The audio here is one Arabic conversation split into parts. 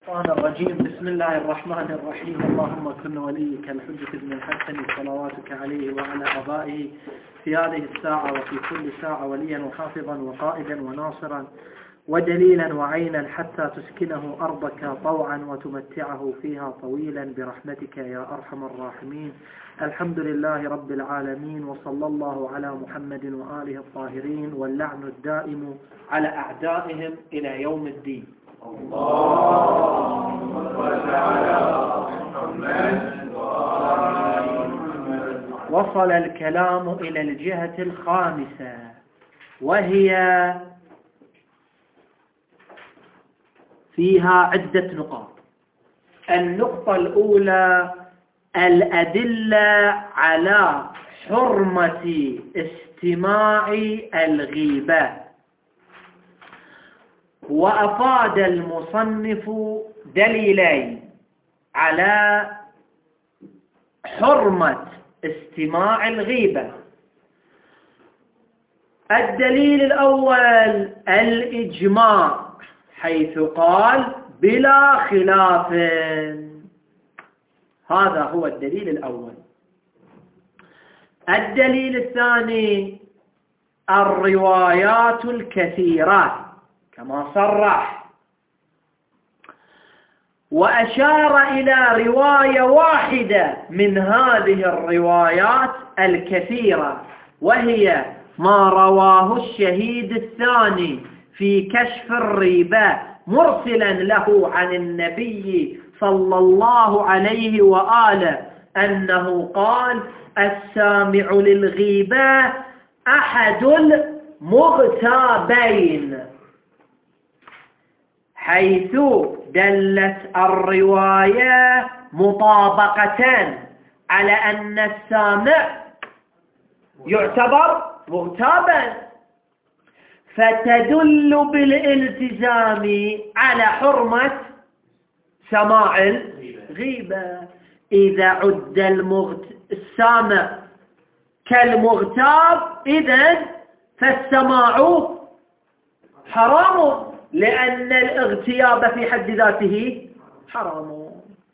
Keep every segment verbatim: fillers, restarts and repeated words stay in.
الشيطان الرجيم. بسم الله الرحمن الرحيم. اللهم كن وليك الحجة بن الحسن صلواتك عليه وعلى آبائه في هذه الساعة وفي كل ساعة وليا وحافظا وقائدا وناصرا ودليلا وعينا حتى تسكنه أرضك طوعا وتمتعه فيها طويلا برحمتك يا أرحم الراحمين. الحمد لله رب العالمين، وصلى الله على محمد وآله الطاهرين، واللعن الدائم على أعدائهم إلى يوم الدين. اللهم صل على محمد وآل محمد. وصل الكلام إلى الجهة الخامسة، وهي فيها عدة نقاط. النقطة الأولى الأدلة على حرمة استماع الغيبة، وأفاد المصنف دليلين على حرمة استماع الغيبة. الدليل الأول الإجماع، حيث قال بلا خلاف. هذا هو الدليل الأول. الدليل الثاني الروايات الكثيرة كما صرح، وأشار إلى رواية واحدة من هذه الروايات الكثيرة، وهي ما رواه الشهيد الثاني في كشف الريبة مرسلا له عن النبي صلى الله عليه وآله أنه قال: السامع للغيبة أحد المغتابين، حيث دلت الرواية مطابقة على أن السامع يعتبر مغتابا، فتدل بالالتزام على حرمة سماع الغيبة. إذا عد المغت... السامع كالمغتاب، إذن فالسماع حرام، لأن الاغتياب في حد ذاته حرام.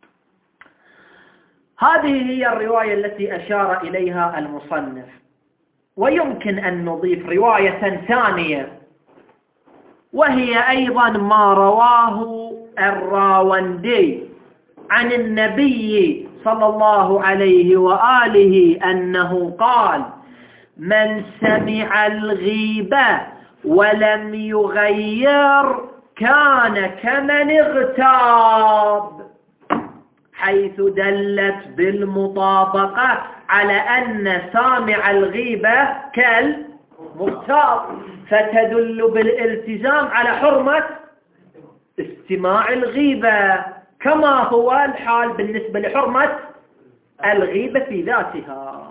هذه هي الرواية التي أشار إليها المصنف. ويمكن أن نضيف رواية ثانية، وهي أيضا ما رواه الراوندي عن النبي صلى الله عليه وآله أنه قال: من سمع الغيبة ولم يغير كان كمن اغتاب، حيث دلت بالمطابقة على أن سامع الغيبة كالمغتاب، فتدل بالالتزام على حرمة استماع الغيبة، كما هو الحال بالنسبة لحرمة الغيبة في ذاتها.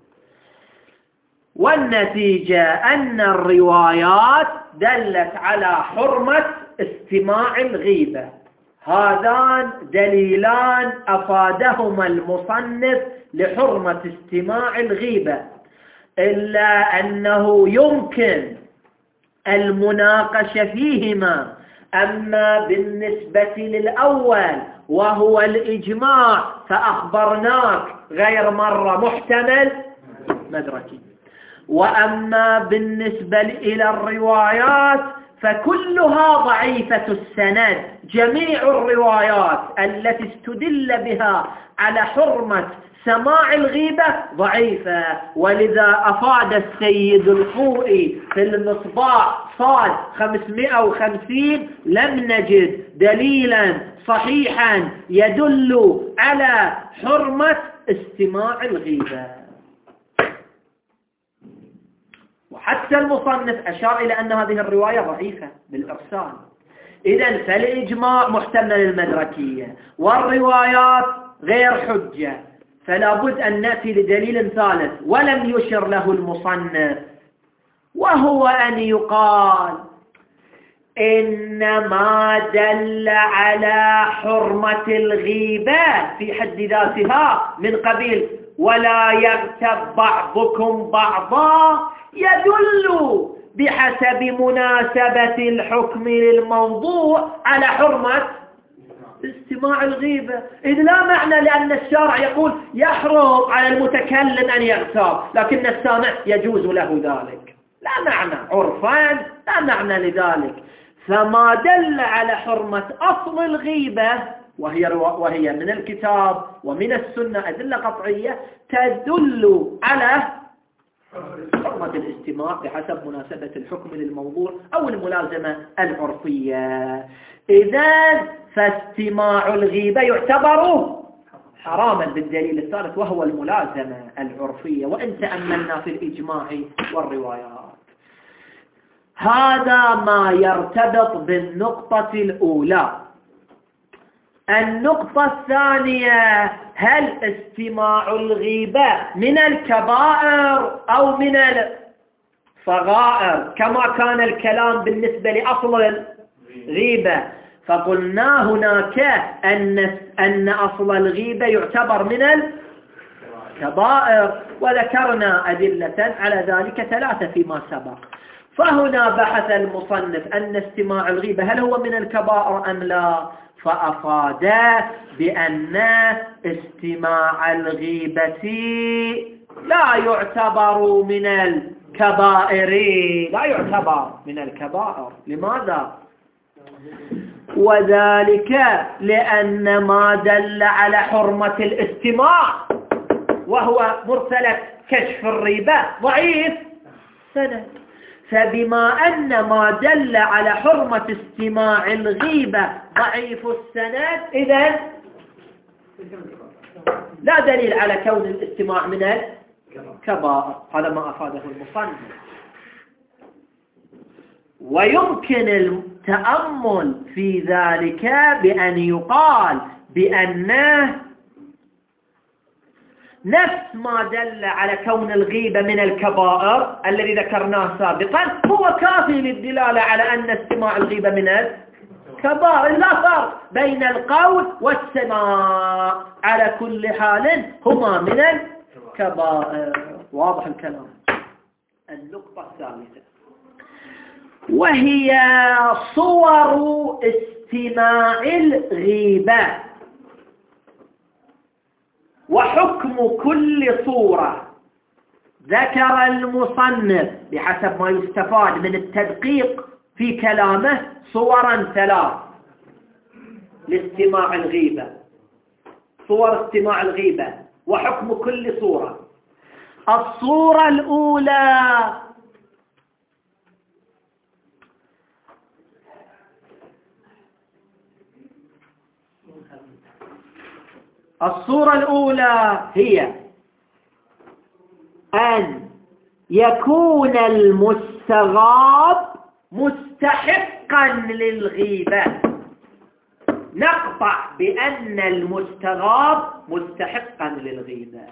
والنتيجة أن الروايات دلت على حرمة استماع الغيبة. هذان دليلان أفادهما المصنف لحرمة استماع الغيبة، إلا أنه يمكن المناقشة فيهما. أما بالنسبة للأول وهو الإجماع فأخبرناك غير مرة محتمل مدركي، وأما بالنسبة إلى الروايات فكلها ضعيفة السند. جميع الروايات التي استدل بها على حرمة سماع الغيبة ضعيفة، ولذا أفاد السيد الخوئي في المصباح صاد خمسمائة وخمسين: لم نجد دليلا صحيحا يدل على حرمة استماع الغيبة. وحتى المصنف أشار إلى أن هذه الرواية ضعيفة بالإرسال. إذن فالإجماع محتمل المدركية، والروايات غير حجة، فلا بد أن نأتي لدليل ثالث ولم يشر له المصنف، وهو أن يقال إنما دل على حرمة الغيبة في حد ذاتها من قبيل ولا يغتب بعضكم بعضا، يدل بحسب مناسبة الحكم للموضوع على حرمة استماع الغيبة، إذ لا معنى، لأن الشارع يقول يحرم على المتكلم أن يغتاب، لكن السامع يجوز له ذلك. لا معنى عرفان، لا معنى لذلك. فما دل على حرمة أصل الغيبة، وهي, وهي من الكتاب ومن السنة أدلة قطعية تدل على حرمة الاستماع بحسب مناسبة الحكم للموضوع أو الملازمة العرفية. إذن فاستماع الغيبة يعتبر حراما بالدليل الثالث وهو الملازمة العرفية، وإن تأملنا في الإجماع والروايات. هذا ما يرتبط بالنقطة الأولى. النقطة الثانية: هل استماع الغيبة من الكبائر أو من الصغائر، كما كان الكلام بالنسبة لأصل الغيبة؟ فقلنا هناك أن أن أصل الغيبة يعتبر من الكبائر، وذكرنا أدلة على ذلك ثلاثة فيما سبق. فهنا بحث المصنف أن استماع الغيبة هل هو من الكبائر أم لا، فأفاد بأن استماع الغيبة لا يعتبر من الكبائر، لا يعتبر من الكبائر. لماذا؟ وذلك لأن ما دل على حرمة الاستماع وهو مرسلة كشف الريبة ضعيف سند، فبما أن ما دل على حرمة استماع الغيبة ضعيف السند، إذن لا دليل على كون الاستماع من الكبائر. هذا ما أفاده المصنف. ويمكن التأمل في ذلك بأن يقال بأنه نفس ما دل على كون الغيبة من الكبائر الذي ذكرناه سابقا هو كافي للدلالة على أن استماع الغيبة من الكبائر. لا فرق بين القول والسماع، على كل حال هما من الكبائر. واضح الكلام. النقطة الثالثة وهي صور استماع الغيبة وحكم كل صورة. ذكر المصنف بحسب ما يستفاد من التدقيق في كلامه صورا ثلاث لاستماع الغيبة، صور استماع الغيبة وحكم كل صورة. الصورة الأولى الصورة الأولى هي أن يكون المستغاب مستحقا للغيبة. نقطع بأن المستغاب مستحقا للغيبة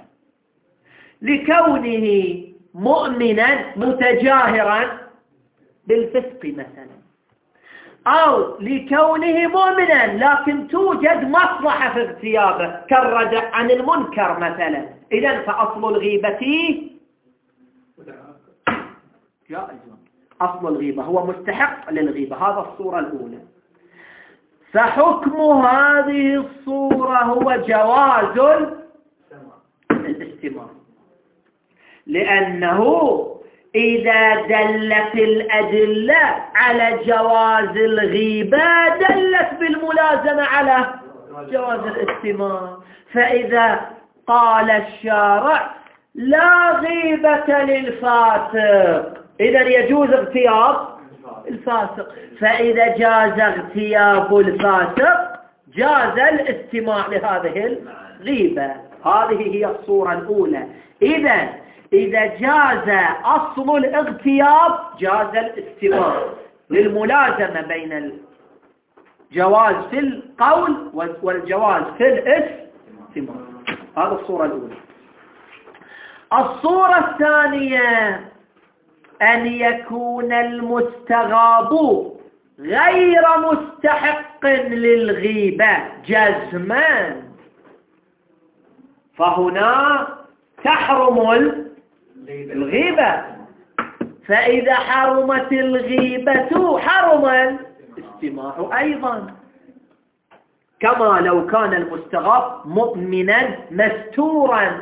لكونه مؤمنا متجاهرا بالفسق مثلا، أو لكونه مؤمنا لكن توجد مصلحة في اغتيابه كالردع عن المنكر مثلا. إذن فأصل الغيبة جائز، أصل الغيبة هو مستحق للغيبة. هذا الصورة الأولى. فحكم هذه الصورة هو جواز الاستماع، لأنه إذا دلت الأدلة على جواز الغيبة دلت بالملازمة على جواز الاستماع. فإذا قال الشارع لا غيبة للفاسق، إذن يجوز اغتياب الفاسق. فإذا جاز اغتياب الفاسق جاز الاستماع لهذه الغيبة. هذه هي الصورة الأولى. إذن إذا جاز أصل الاغتياب جاز الاستماع للملازمة بين الجواز في القول والجواز في الاستماع. هذه الصورة الأولى. الصورة الثانية أن يكون المستغاب غير مستحق للغيبة جزما، فهنا تحرم الغيبة. فإذا حرمت الغيبة حرم الاستماع أيضا. كما لو كان المستغاب مؤمنا مستورا.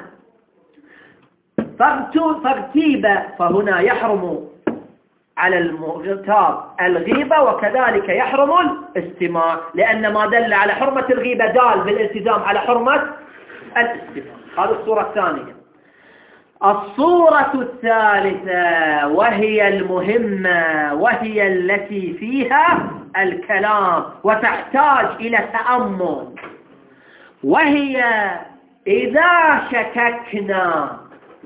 فاغتيب فهنا يحرم على المغتاب الغيبة، وكذلك يحرم الاستماع، لأن ما دل على حرمة الغيبة دال بالالتزام على حرمة الاستماع. هذه الصورة الثانية. الصورة الثالثة وهي المهمة، وهي التي فيها الكلام وتحتاج إلى تأمل، وهي إذا شككنا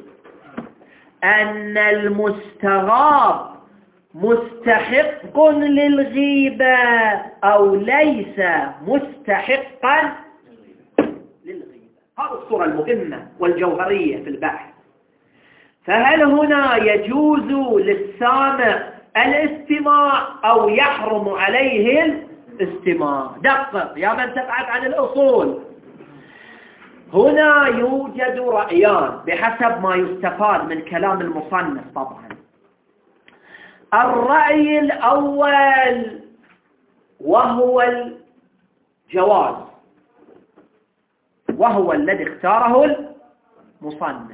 أن المستغاب مستحق للغيبة أو ليس مستحقا للغيبة. هذه الصورة المهمة والجوهرية في البحث. فهل هنا يجوز للسامع الاستماع أو يحرم عليه الاستماع؟ دقق يا من تبحث عن الأصول. هنا يوجد رأيان بحسب ما يستفاد من كلام المصنف. طبعا الرأي الأول وهو الجواز، وهو الذي اختاره المصنف،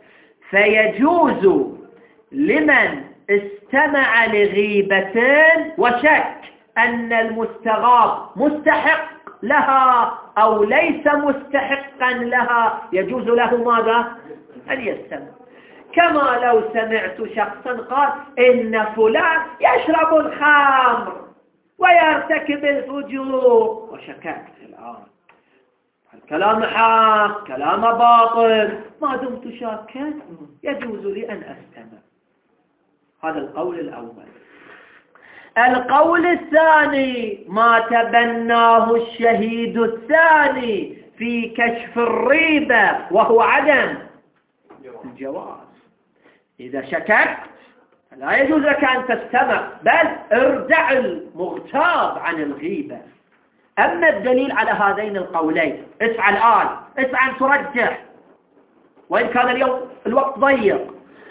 فيجوز لمن استمع لغيبتين وشك أن المستغاب مستحق لها أو ليس مستحقا لها، يجوز له ماذا؟ أن يستمع. كما لو سمعت شخصا قال إن فلان يشرب الخمر ويرتكب الفجور، وشككت الآن الكلام حق كلام باطل، ما دمت شاكا يجوز لي أن أستمع. هذا القول الأول. القول الثاني ما تبناه الشهيد الثاني في كشف الريبة، وهو عدم الجواز. إذا شككت لا يجوز لك أن تستمع، بل ارجع المغتاب عن الغيبة. أما الدليل على هذين القولين، اسعى الآن، اسعى أن ترجح، وإن كان اليوم الوقت ضيق.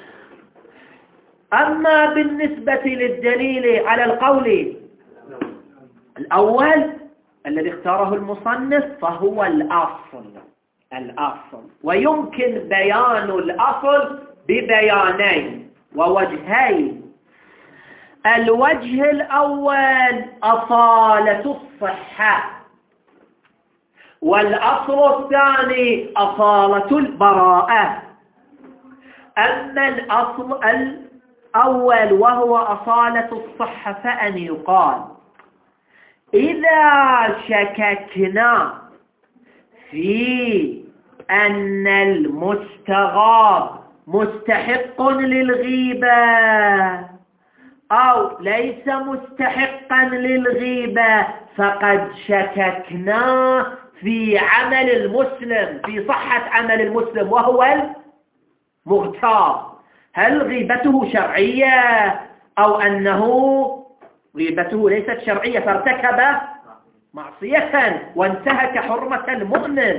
أما بالنسبة للدليل على القول الأول الذي اختاره المصنف فهو الأصل الأصل ويمكن بيان الأصل ببيانين ووجهين. الوجه الأول أصالة الصحة، والأصل الثاني أصالة البراءة. أما الأصل الأول وهو أصالة الصحة فأن يقال إذا شككنا في أن المستغاب مستحق للغيبة أو ليس مستحقا للغيبة، فقد شككنا في عمل المسلم، في صحة عمل المسلم وهو المغتاب، هل غيبته شرعية أو أنه غيبته ليست شرعية فارتكب معصية وانتهك حرمة المؤمن.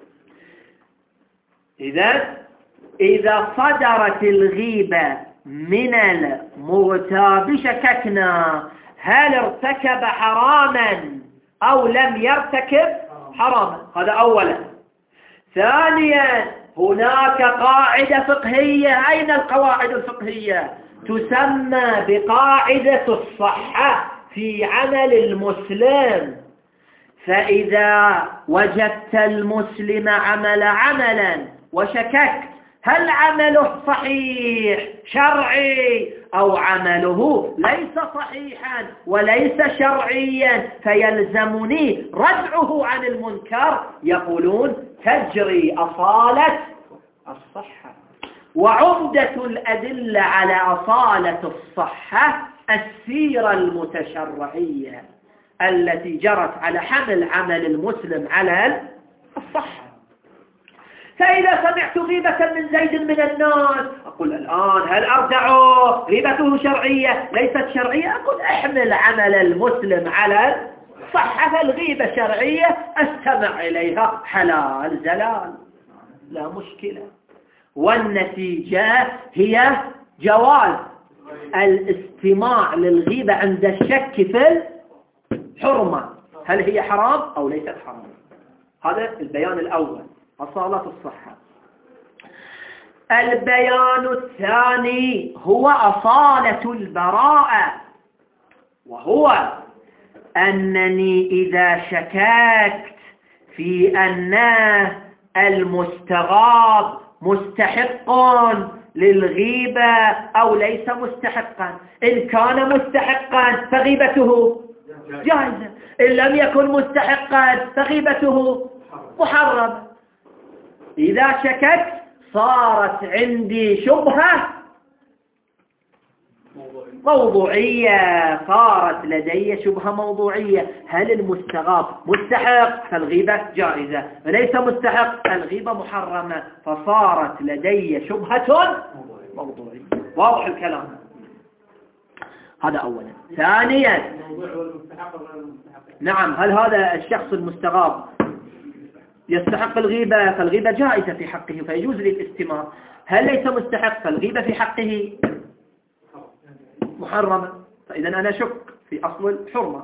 إذا إذا صدرت الغيبة من المغتاب شككنا هل ارتكب حراما أو لم يرتكب حراما. هذا أولا. ثانيا هناك قاعدة فقهية. أين القواعد الفقهية؟ تسمى بقاعدة الصحة في عمل المسلم. فإذا وجدت المسلم عمل عملا وشككت هل عمله صحيح شرعي أو عمله ليس صحيحا وليس شرعيا فيلزمني ردعه عن المنكر، يقولون تجري أصالة الصحة. وعمدة الأدلة على أصالة الصحة السيرة المتشرعية التي جرت على حمل عمل المسلم على الصحة. فإذا سمعت غيبة من زيد من الناس أقول الآن هل أرجعه؟ غيبته شرعية ليست شرعية؟ أقول احمل عمل المسلم على الصحة، فالغيبة شرعية أستمع إليها حلال زلال لا مشكلة. والنتيجة هي جواز الاستماع للغيبة عند الشك في الحرمة، هل هي حرام أو ليست حرام. هذا البيان الأول، أصالة الصحة. البيان الثاني هو أصالة البراءة، وهو أنني إذا شككت في أن المستغاب مستحق للغيبة أو ليس مستحقا، إن كان مستحقا فغيبته جائزة، إن لم يكن مستحقا فغيبته محرمة. إذا شككت صارت عندي شبهة موضوعية، صارت لدي شبهة موضوعية، هل المستغاب مستحق فالغيبة جائزة، وليس مستحق الغيبة محرمة، فصارت لدي شبهة موضوعية. واضح الكلام؟ هذا أولا. ثانيا، نعم، هل هذا الشخص المستغاب يستحق الغيبة فالغيبة جائزة في حقه فيجوز للاستماع، هل ليس مستحق فالغيبة في حقه محرمة، فإذا أنا شك في أصل الحرمة.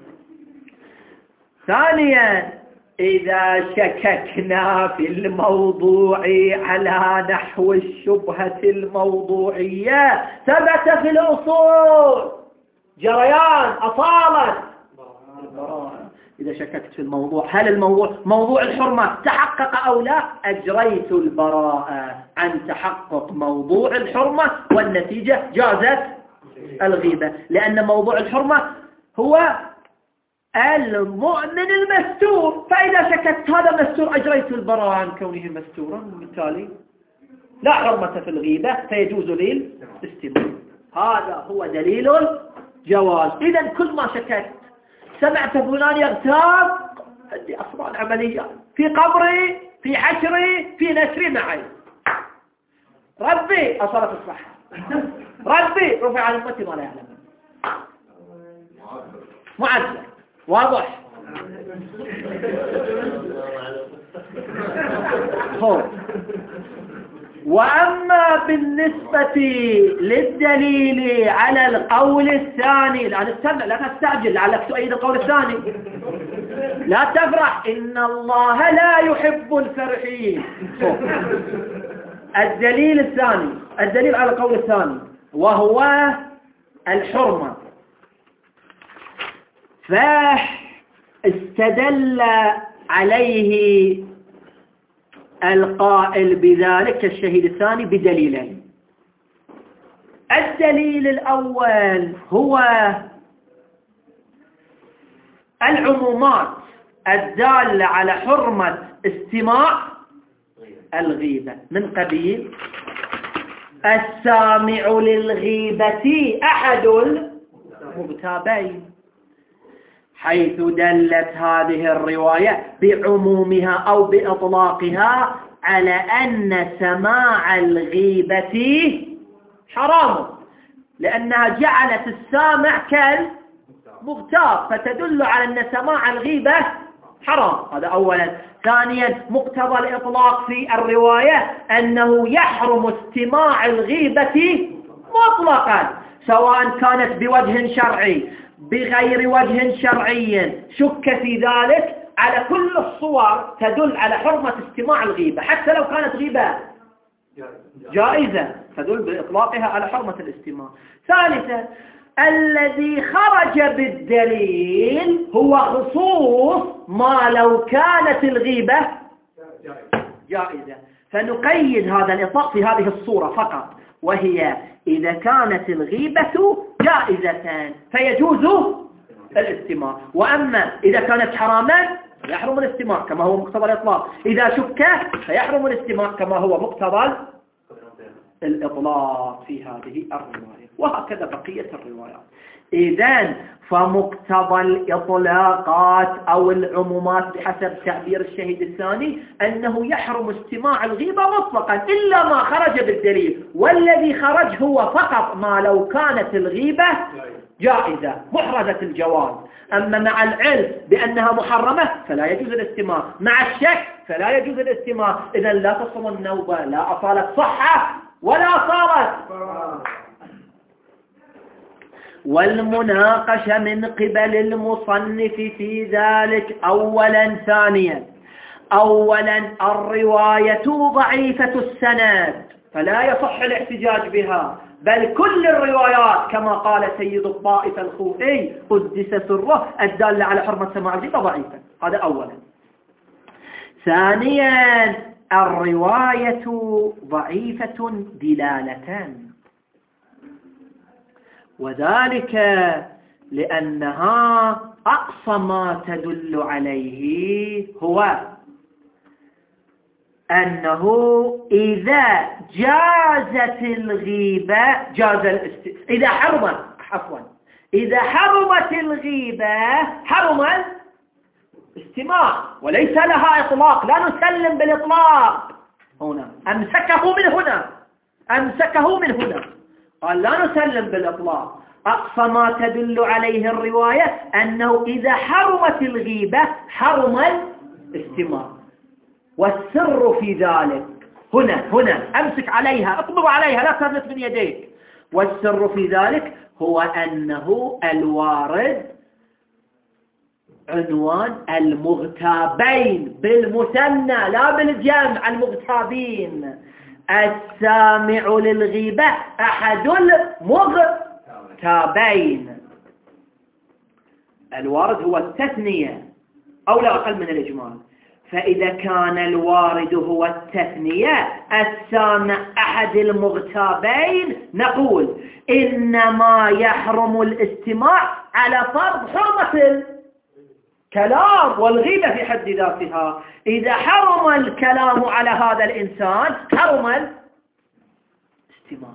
ثانيا، إذا شككنا في الموضوع على نحو الشبهة الموضوعية ثبت في الأصول جريان أصالة البراءة. إذا شككت في الموضوع هل الموضوع موضوع الحرمة تحقق أو لا، أجريت البراءة عن تحقق موضوع الحرمة، والنتيجة جازت الغيبة، لأن موضوع الحرمة هو المؤمن المستور، فإذا شككت هذا مستور أجريت البراءة عن كونه مستورا، وبالتالي لا حرمة في الغيبة فيجوز لي الاستماع. هذا هو دليل الجواز. إذا كل ما شككت، سمعت فلان يغتاب، عندي أصلا عمليات في قبري في حشري في نسري معي، ربي أصلت الصحة، ربي رفع عن أمتي ما لا يعلم، معذر. واضح؟ هو. وأما بالنسبة للدليل على القول الثاني، لا نستنى، لا تستعجل لعلك تؤيد القول الثاني، لا تفرح، إن الله لا يحب الفرحين. الدليل الثاني، الدليل على القول الثاني وهو الحرمة، فاستدل عليه القائل بذلك الشهيد الثاني بدليلين. الدليل الأول هو العمومات الدالة على حرمة استماع الغيبة، من قبيل السامع للغيبة أحد المغتابين، حيث دلت هذه الرواية بعمومها أو بإطلاقها على أن سماع الغيبة حرام، لأنها جعلت السامع كالمغتاب، فتدل على أن سماع الغيبة حرام. هذا أولا. ثانيا، مقتضى الإطلاق في الرواية أنه يحرم استماع الغيبة مطلقا، سواء كانت بوجه شرعي بغير وجه شرعي، شك في ذلك، على كل الصور تدل على حرمة استماع الغيبة، حتى لو كانت غيبة جائزة تدل بإطلاقها على حرمة الاستماع. ثالثا، الذي خرج بالدليل هو خصوص ما لو كانت الغيبة جائزة، فنقيد هذا الإطلاق في هذه الصورة فقط، وهي إذا كانت الغيبة جائزة فيجوز الاستماع، وأما إذا كانت حراما فيحرم الاستماع كما هو مقتضى الإطلاق، إذا شك فيحرم الاستماع كما هو مقتضى الإطلاق في هذه الرواية، وهكذا بقية الروايات. إذن فمقتضى الإطلاقات أو العمومات بحسب تعبير الشهيد الثاني أنه يحرم استماع الغيبة مطلقا إلا ما خرج بالدليل، والذي خرج هو فقط ما لو كانت الغيبة جائزة محرزة الجواز. أما مع العلم بأنها محرمة فلا يجوز الاستماع، مع الشك فلا يجوز الاستماع. إذن لا تصل النوبة، لا أصالة صحة ولا أصالة. والمناقشة من قبل المصنف في ذلك. أولا ثانيا أولا الرواية ضعيفة السند فلا يصح الاحتجاج بها، بل كل الروايات كما قال سيد الطائفة الخوئي قدس سره الدالة على حرمة سماع الغيبة ضعيفة. هذا أولا. ثانيا الرواية ضعيفة دلالة، وذلك لأنها أقصى ما تدل عليه هو أنه إذا جازت الغيبة جاز الاست... إذا حرمت عفوا إذا حرمت الغيبة حرم الاستماع، وليس لها إطلاق، لا نسلم بالإطلاق هنا، أمسكه من هنا أمسكه من هنا قال لا نسلم بالإطلاق. أقصى ما تدل عليه الرواية أنه إذا حرمت الغيبة حرم الاستماع، والسر في ذلك هنا هنا أمسك عليها، اطبق عليها، لا تفلت من يديك. والسر في ذلك هو أنه الوارد عنوان المغتابين بالمثنى لا بالجمع، المغتابين. السامع للغيبة أحد المغتابين. الوارد هو التثنية أو لا أقل من الإجمال. فإذا كان الوارد هو التثنية السامع أحد المغتابين نقول إنما يحرم الاستماع على فرض حرمة الكلام والغيبة في حد ذاتها. إذا حرم الكلام على هذا الإنسان حرم الاستماع،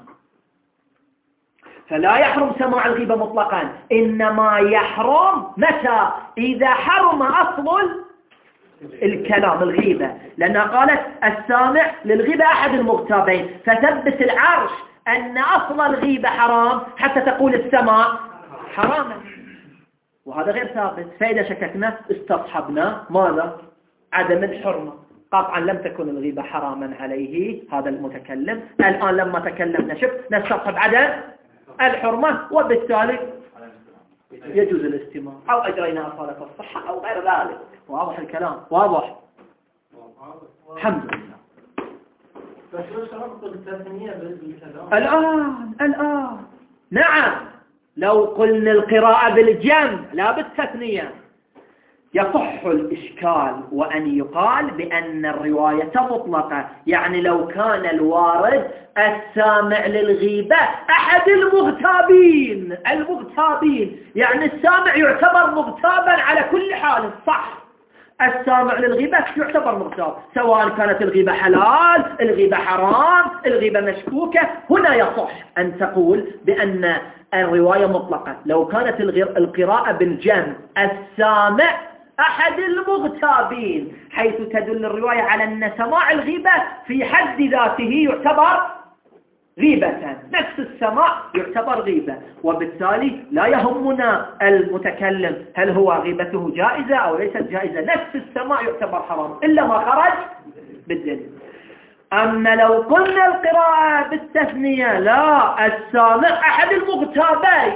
فلا يحرم سماع الغيبة مطلقا، إنما يحرم متى؟ إذا حرم أصل الكلام الغيبة، لأنها قالت السامع للغيبة أحد المغتابين، فثبت العرش أن أصل الغيبة حرام حتى تقول السماع حراما، وهذا غير ثابت. فإذا شككنا استصحبنا ماذا؟ عدم الحرمة. قطعا لم تكن الغيبة حراما عليه هذا المتكلم، الآن لما تكلم نشك نستصحب عدم الحرمة، وبالتالي يجوز الاستماع أو أجرينا أصالة الصحة أو غير ذلك. واضح الكلام؟ واضح؟ الحمد لله. بس لو شرطت التثنية بالكلام الآن الآن نعم، لو قلنا القراءة بالجمع لا بالتثنية يصح الإشكال، وأن يقال بأن الرواية مطلقة، يعني لو كان الوارد السامع للغيبة أحد المغتابين المغتابين يعني السامع يعتبر مغتابا على كل حال، صح؟ السامع للغيبة يعتبر مغتاب، سواء كانت الغيبة حلال، الغيبة حرام، الغيبة مشكوكة. هنا يصح أن تقول بأن الرواية مطلقة لو كانت القراءة بالجمع السامع أحد المغتابين، حيث تدل الرواية على أن سماع الغيبة في حد ذاته يعتبر غيبة، نفس السماع يعتبر غيبة، وبالتالي لا يهمنا المتكلم هل هو غيبته جائزة أو ليست جائزة، نفس السماع يعتبر حرام إلا ما خرج بالدليل. أما لو قلنا القراءة بالتثنية لا، السامع أحد المغتابين،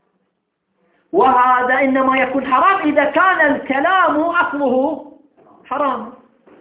وهذا إنما يكون حرام إذا كان الكلام أصله حرام.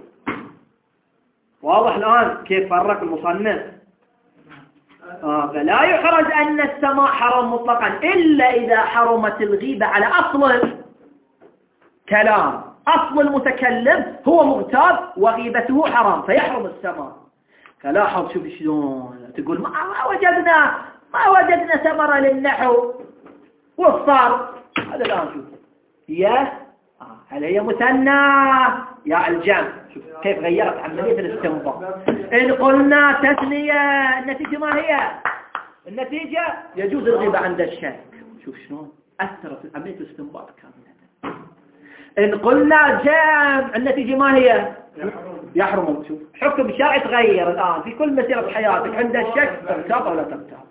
واضح الآن كيف فرق المصنف؟ آه فلا يحرج أن السماع حرام مطلقا إلا إذا حرمت الغيبة على أصل كلام، أصل المتكلم هو مغتاب وغيبته حرام فيحرم السماع. فلاحظ شوف شلون تقول ما وجدنا ما وجدنا ثمرة للنحو والصرف. هذا الآن شوف يا آه هل هي مثنى يا الجمع، شوف كيف غيرت عملية الاستنباط. إن قلنا تثنية النتيجة ما هي؟ النتيجة يجوز الغيبة عند الشك. شوف شلون أثرت عملية الاستنباط كاملة. إن قلنا جمع النتيجة ما هي؟ يحرم. شوف حكم شرعي تغير الآن في كل مسيرة حياتك، عند الشك ترتاب ولا ترتاب.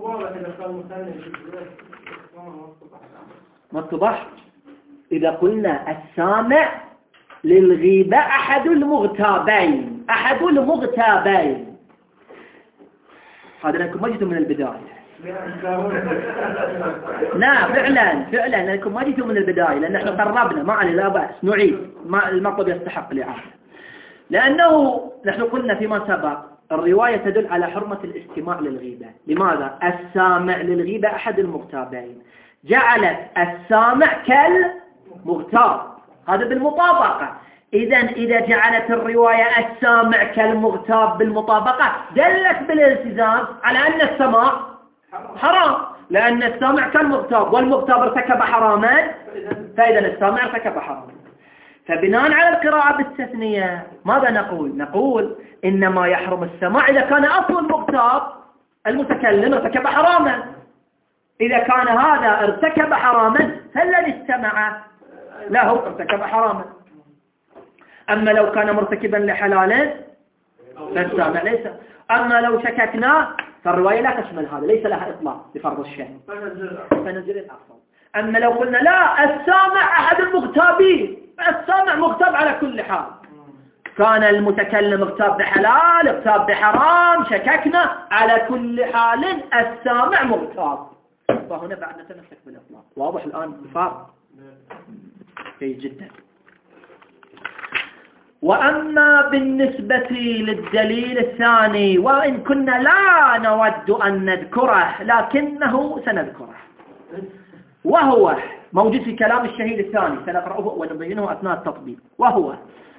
ما اتضح؟ إذا قلنا السامع للغيبة أحد المغتابين أحد المغتابين هذا لكم ما جئتم من البداية، لا فعلا فعلا لأنكم ما جيتوا من البداية، لأن احنا قربنا ما عليه لا بأس نعيد، ما المطلب يستحق الإعادة. لأنه نحن قلنا فيما سبق الرواية تدل على حرمة الاستماع للغيبة. لماذا؟ السامع للغيبة أحد المغتابين، جعلت السامع كالمغتاب، هذا بالمطابقة. إذن إذا جعلت الرواية السامع كالمغتاب بالمطابقة دلت بالالتزام على أن السماع حرام، لأن السامع كالمغتاب والمغتاب ارتكب حراما، فإذا السامع ارتكب حراما. فبناء على القراءة بالتثنية ماذا نقول؟ نقول إنما يحرم السماع إذا كان أصل المغتاب المتكلم ارتكب حراما. إذا كان هذا ارتكب حراما فالذي استمع له ارتكب حراما. أما لو كان مرتكبا لحلال فالسامع ليس. أما لو شككنا فالرواية لا تشمل هذا، ليس لها إطلاق لفرض الشيء، فنزل الأفضل. أما لو قلنا لا السامع أحد المغتابين، السامع مغتاب على كل حال، كان المتكلم مغتاب بحلال اغتاب بحرام شككنا، على كل حال السامع مغتاب، فهنا بعد نتمسك بالإطلاق. واضح الآن الفرق؟ جيد جدا. وأما بالنسبة للدليل الثاني، وإن كنا لا نود أن نذكره لكنه سنذكره، وهو موجود في كلام الشهيد الثاني سنقرأه ونبينه أثناء التطبيق، وهو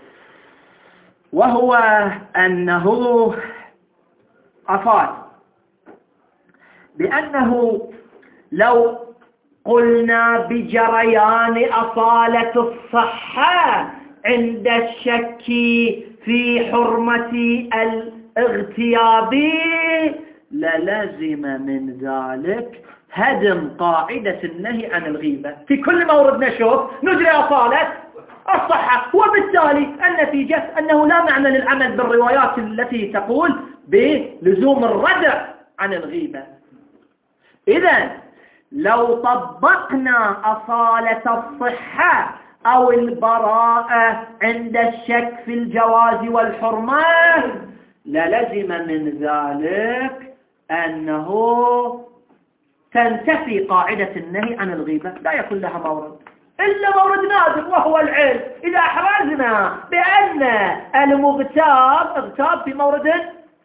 وهو أنه أفاد بأنه لو قلنا بجريان أصالة الصحة عند الشك في حرمة الاغتياب للزم من ذلك هدم قاعدة النهي عن الغيبة. في كل مورد نشوف نجري أصالة الصحة، وبالتالي النتيجة أنه لا معنى للعمل بالروايات التي تقول بلزوم الردع عن الغيبة. إذن لو طبقنا أصالة الصحة أو البراءة عند الشك في الجواز والحرمة للزم من ذلك أنه تنتفي قاعدة النهي عن الغيبة، لا يكون لها مورد إلا مورد نادر وهو العلم. إذا أحرزنا بأن المغتاب اغتاب في مورد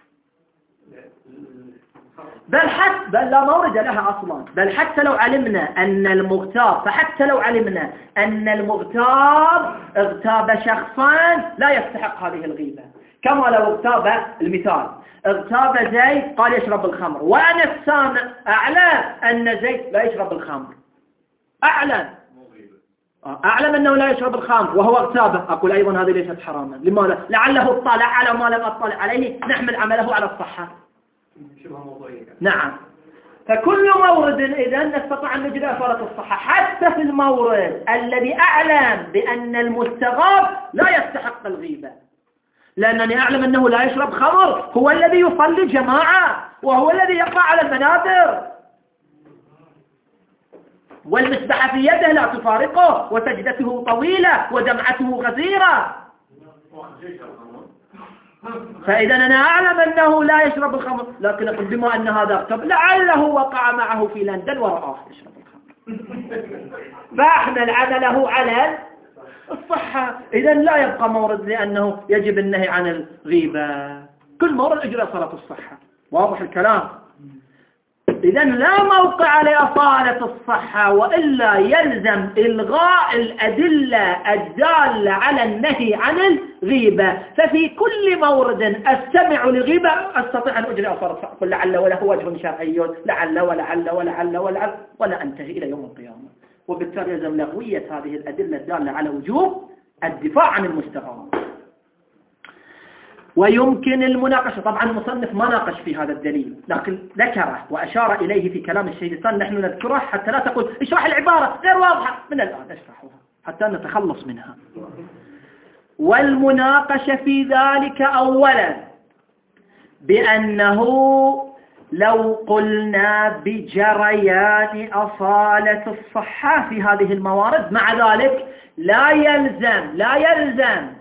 بل حتى بل لا مورد لها أصلا، بل حتى لو علمنا أن المغتاب فحتى لو علمنا أن المغتاب اغتاب شخصا لا يستحق هذه الغيبة، كما لو اغتاب المثال اغتاب زيد قال يشرب الخمر، وأنا السامع أعلم أن زيد لا يشرب الخمر، أعلم أعلم أنه لا يشرب الخمر وهو اغتابه، أقول أيضا هذه ليست حراما. لماذا؟ لعله اطلع على ما لم أطلع عليه، نحمل عمله على الصحة. نعم. فكل مورد إذن نستطيع أن نجري أصالة الصحة، حتى في المورد الذي أعلم بأن المستغاب لا يستحق الغيبة، لأنني أعلم أنه لا يشرب خمر، هو الذي يصلي جماعة وهو الذي يقع على المنابر والمسبحة في يده لا تفارقه وسجدته طويلة ودمعته غزيرة، فإذا أنا أعلم أنه لا يشرب الخمر، لكن أقول بما أن هذا اغتاب لعله وقع معه في لندن ورآه يشرب الخمر فأحمل عمله على الصحة. إذا لا يبقى مورد لأنه يجب النهي عن الغيبة، كل مورد أجرى صلاة الصحة. واضح الكلام؟ إذا لا موقع لأصالة الصحة، وإلا يلزم إلغاء الأدلة الدالة على النهي عن الغيبة. ففي كل مورد أستمع لغيبة أستطيع أن أجري أصالة الصحة، قل لعل وله وجه شرعي، لعل ولعل ولعل ولعل ولا أنتهي إلى يوم القيامة. وبالتالي يلزم لغوية هذه الأدلة الدالة على وجوب الدفاع عن المستغرب. ويمكن المناقشة، طبعا المصنف ما ناقش في هذا الدليل لكن ذكره وأشار إليه في كلام الشيخ الثاني، نحن نذكره حتى لا تقول اشرح العبارة غير واضحة، من الآن اشرحها حتى نتخلص منها. والمناقشة في ذلك أولا بأنه لو قلنا بجريان أصالة الصحة في هذه الموارد، مع ذلك لا يلزم لا يلزم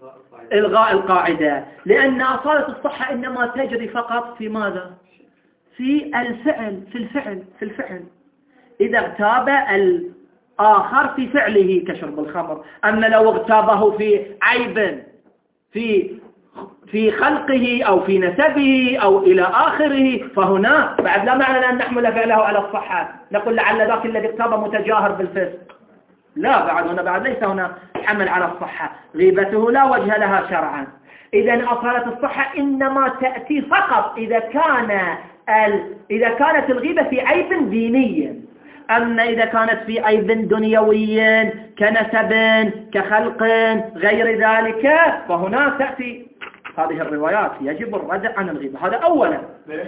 إلغاء القاعدة، لأن أصالة الصحة إنما تجري فقط في ماذا؟ في الفعل في الفعل في الفعل إذا اغتاب الآخر في فعله كشرب الخمر. أما لو اغتابه في عيب في في خلقه أو في نسبه أو إلى آخره فهنا بعد لا معنى أن نحمل فعله على الصحة، نقول لعل ذاك الذي اغتاب متجاهر بالفسق، لا، بعد هنا بعد ليس هنا حمل على الصحة، غيبته لا وجه لها شرعا. إذا أصالة الصحة إنما تأتي فقط إذا كان ال... إذا كانت الغيبة في عيب ديني. أما إذا كانت في عيب دنيوي كنسب كخلق غير ذلك فهنا تأتي هذه الروايات يجب الردع عن الغيبة. هذا أولا،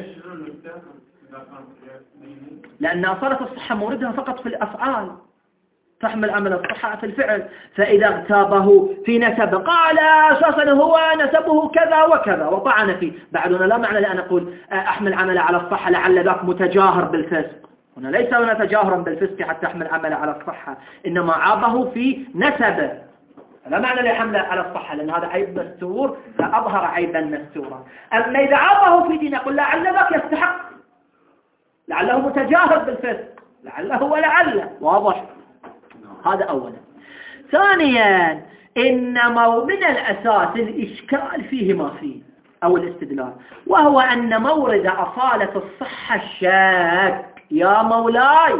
لأن أصالة الصحة موردها فقط في الأفعال، تحمل عمل الصحة في الفعل. فإذا اغتابه في نسب قال أساسا هو نسبه كذا وكذا وطعن فيه، بعدنا لا معنى لأن أقول أحمل عمل على الصحة لعل ذاك متجاهر بالفسق. هنا ليس هنا تجاهرا بالفسق حتى أحمل عمل على الصحة، إنما عابه في نسبه، لا معنى لحمله على الصحة لأن هذا عيب مستور فأظهر عيبا مستورا. أما إذا عابه في دين أقول لعل ذاك يستحق، لعله متجاهر بالفسق، لعله ولعله، واضح؟ هذا أولا. ثانيا، إنما من الأساس الإشكال فيه ما فيه أو الاستدلال، وهو أن مورد أصالة الصحة الشاك يا مولاي،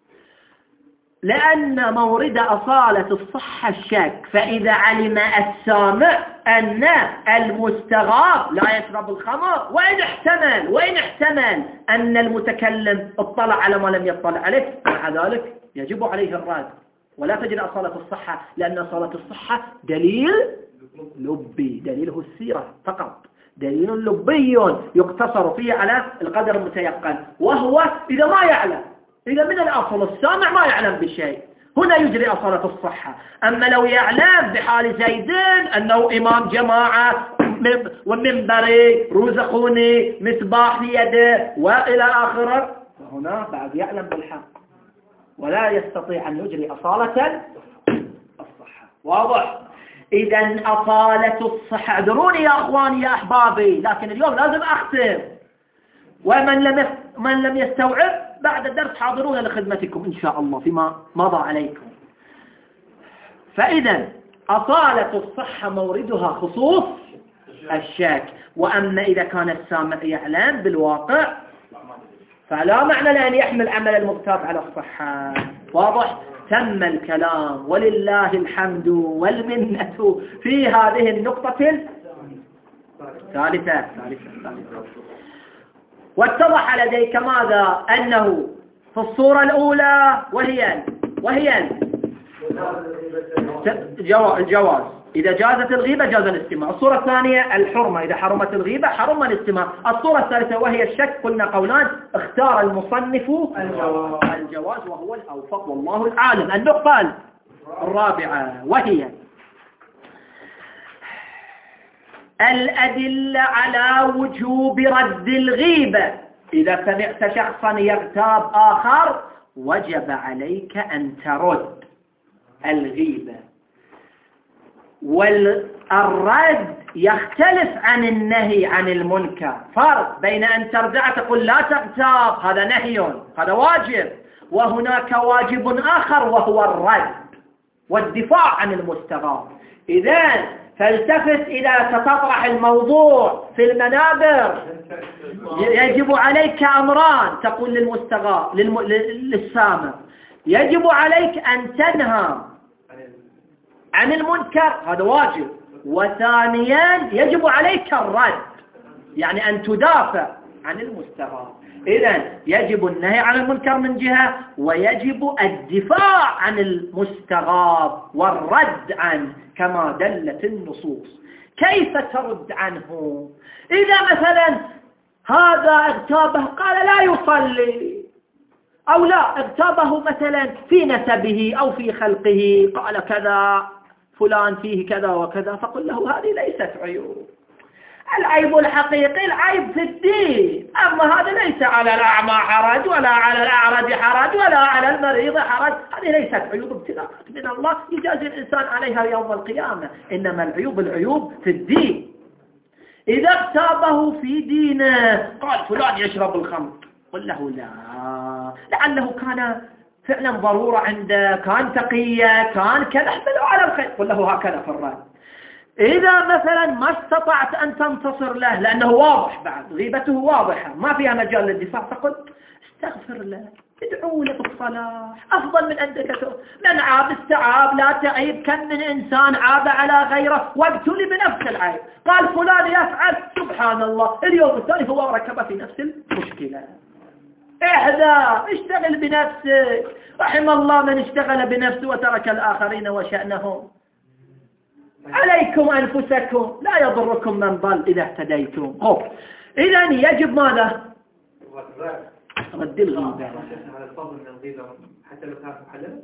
لأن مورد أصالة الصحة الشاك، فإذا علم السامع أن المستغاب لا يشرب الخمر، وإن احتمل وإن احتمل أن المتكلم اطلع على ما لم يطلع عليه، مع ذلك يجب عليه الرد ولا تجد أصالة الصحة، لأن أصالة الصحة دليل لبي، دليله السيرة فقط، دليل لبي يقتصر فيه على القدر المتيقن، وهو إذا ما يعلم، إذا من الأصل السامع ما يعلم بشيء هنا يجري أصالة الصحة. أما لو يعلم بحال زيد أنه إمام جماعة ومنبري رزقوني مصباح في يده وإلى آخره، فهنا بعد يعلم بالحق ولا يستطيع أن يجري أصالة الصحة. واضح؟ إذا أصالة الصحة، اعذروني يا أخواني يا أحبابي، لكن اليوم لازم أختم، ومن لم من لم يستوعب بعد الدرس حاضرون لخدمتكم إن شاء الله فيما مضى عليكم. فإذا أصالة الصحة موردها خصوص الشاك، وأما إذا كان السامع يعلم بالواقع فلا معنى لأن يحمل عمل المغتاب على الصحة. واضح؟ تم الكلام ولله الحمد والمنة في هذه النقطة الثالثة ثالثة واتضح لديك ماذا؟ أنه في الصورة الأولى وهي وهي الجواز، إذا جازت الغيبة جاز الاستماع. الصورة الثانية الحرمة، إذا حرمت الغيبة حرم الاستماع. الصورة الثالثة وهي الشك، قلنا قولان، اختار المصنف الجواز وهو الأوفق والله العالم. النقطة الرابعة وهي الأدلة على وجوب رد الغيبة. إذا سمعت شخصا يغتاب آخر وجب عليك أن ترد الغيبة، والرد يختلف عن النهي عن المنكر. فرق بين أن تردع تقول لا تغتاب، هذا نهي، هذا واجب، وهناك واجب آخر وهو الرد والدفاع عن المستغاب. إذن فالتفت إذا ستطرح الموضوع في المنابر يجب عليك أمران، تقول للمستغاب للم... للسامع يجب عليك أن تنهى عن المنكر، هذا واجب، وثانيا يجب عليك الرد، يعني أن تدافع عن المستغاب. إذن يجب النهي عن المنكر من جهة، ويجب الدفاع عن المستغاب والرد عنه كما دلت النصوص. كيف ترد عنه؟ إذا مثلا هذا اغتابه قال لا يصلي، أو لا اغتابه مثلا في نسبه أو في خلقه قال كذا فلان فيه كذا وكذا، فقل له هذه ليست عيوب، العيب الحقيقي العيب في الدين، أما هذا ليس على الأعمى حرج ولا على الأعرج حرج ولا على المريض حرج، هذه ليست عيوب ابتلاءات من الله يجازي الإنسان عليها يوم القيامة، إنما العيوب العيوب في الدين. إذا اغتابه في دينه قال فلان يشرب الخمر، قل له لا، لعله كان فعلا ضرورة عنده، كان تقية، كان كذا، احمله على الخير. قل له هكذا في الرد. إذا مثلا ما استطعت أن تنتصر له لأنه واضح، بعد غيبته واضحة ما فيها مجال للدفاع، فقل استغفر له، ادعوا له بالصلاح، أفضل من أن تكتب. من عاب استعاب، لا تعيب. كم من إنسان عاب على غيره وابتلي بنفس العيب، قال فلان يفعل، سبحان الله، اليوم الثاني هو ركب في نفس المشكلة. احذر، اشتغل بنفسك. رحم الله من اشتغل بنفسه وترك الآخرين وشأنهم. عليكم أنفسكم، لا يضركم من ضل إذا اهتديتم. خب إذن يجب ماذا؟ رد الغيبة. على الفضل من الغيبة حتى لو كانت محللة؟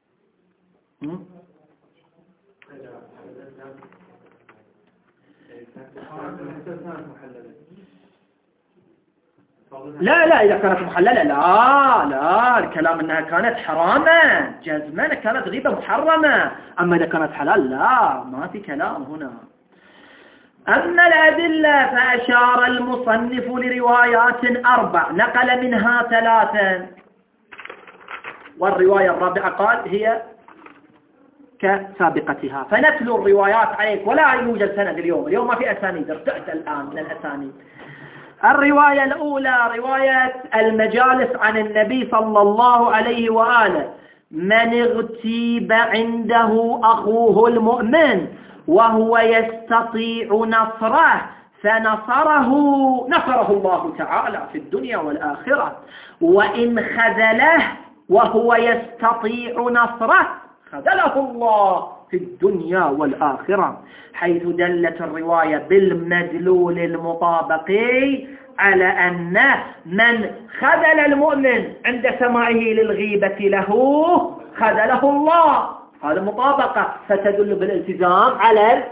لا لا، إذا كانت محللة لا لا، الكلام أنها كانت حراما جزما، كانت غيبة محرمة. أما إذا كانت حلال لا، ما في كلام هنا. أما الأدلة فأشار المصنف لروايات أربع نقل منها ثلاثا، والرواية الرابعة قال هي كسابقتها. فنتلو الروايات عليك، ولا يوجد سند اليوم، اليوم ما في أسانيد، ارتعت الآن من الأسانيد. الرواية الأولى رواية المجالس عن النبي صلى الله عليه وآله: من اغتيب عنده أخوه المؤمن وهو يستطيع نصره فنصره نصره الله تعالى في الدنيا والآخرة، وإن خذله وهو يستطيع نصره خذله الله في الدنيا والآخرة، حيث دلت الرواية بالمدلول المطابقي على أن من خذل المؤمن عند سماعه للغيبة له خذله الله. هذا مطابقة، فتدل بالالتزام على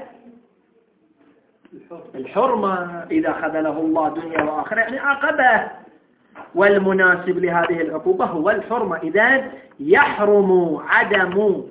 الحرمة. إذا خذله الله دنيا وآخرة يعني عاقبه، والمناسب لهذه العقوبة هو الحرمة. إذن يحرم عدم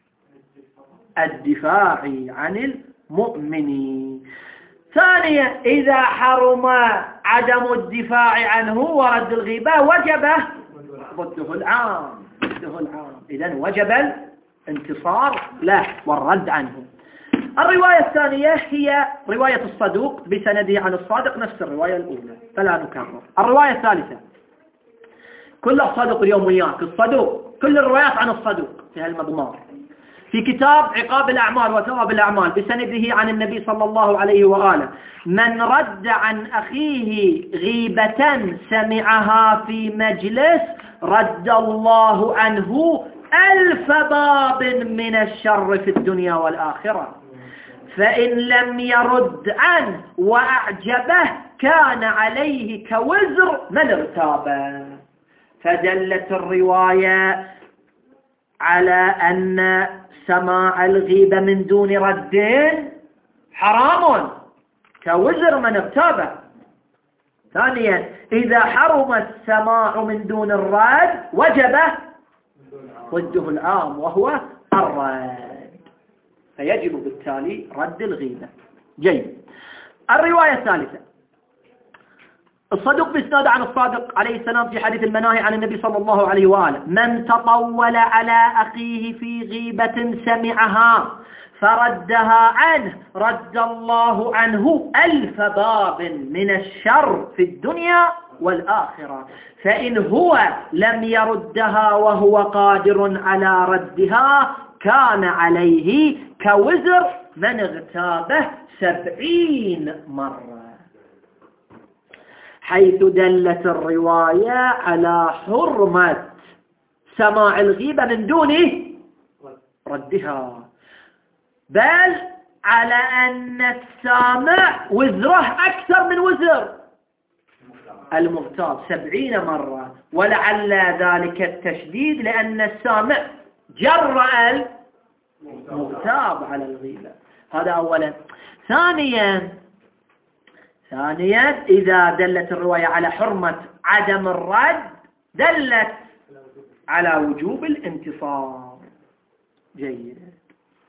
الدفاع عن المؤمن. ثانيا، إذا حرم عدم الدفاع عنه ورد الغيبة وجب ضده العام، ضده العام. إذن وجب الانتصار له والرد عنه. الرواية الثانية هي رواية الصدوق بسنده عن الصادق، نفس الرواية الأولى فلا نكرر. الرواية الثالثة كل الصدوق اليوم وياك، الصدوق كل الروايات عن الصدوق في هالمضمار، في كتاب عقاب الأعمال وثواب الأعمال بسنده عن النبي صلى الله عليه وآله: من رد عن أخيه غيبة سمعها في مجلس رد الله عنه ألف باب من الشر في الدنيا والآخرة، فإن لم يرد عنه وأعجبه كان عليه كوزر من ارتابه. فدلت الرواية على أن سماع الغيبة من دون رد حرام كوزر من ارتابه. ثانيا، إذا حرم السماع من دون الرد وجب ضده العام وهو الرد، فيجب بالتالي رد الغيبة. جيد. الرواية الثالثة الصدوق بإسناد عن الصادق عليه السلام في حديث المناهي عن النبي صلى الله عليه وآله: من تطول على أخيه في غيبة سمعها فردها عنه رد الله عنه ألف باب من الشر في الدنيا والآخرة، فإن هو لم يردها وهو قادر على ردها كان عليه كوزر من اغتابه سبعين مرة، حيث دلت الرواية على حرمة سماع الغيبة من دون ردها، بل على أن السامع وزره أكثر من وزر المغتاب سبعين مرة، ولعل ذلك التشديد لأن السامع جرأ المغتاب على الغيبة. هذا أولا. ثانيا ثانيا إذا دلت الرواية على حرمة عدم الرد دلت على وجوب الانتصار. جيد.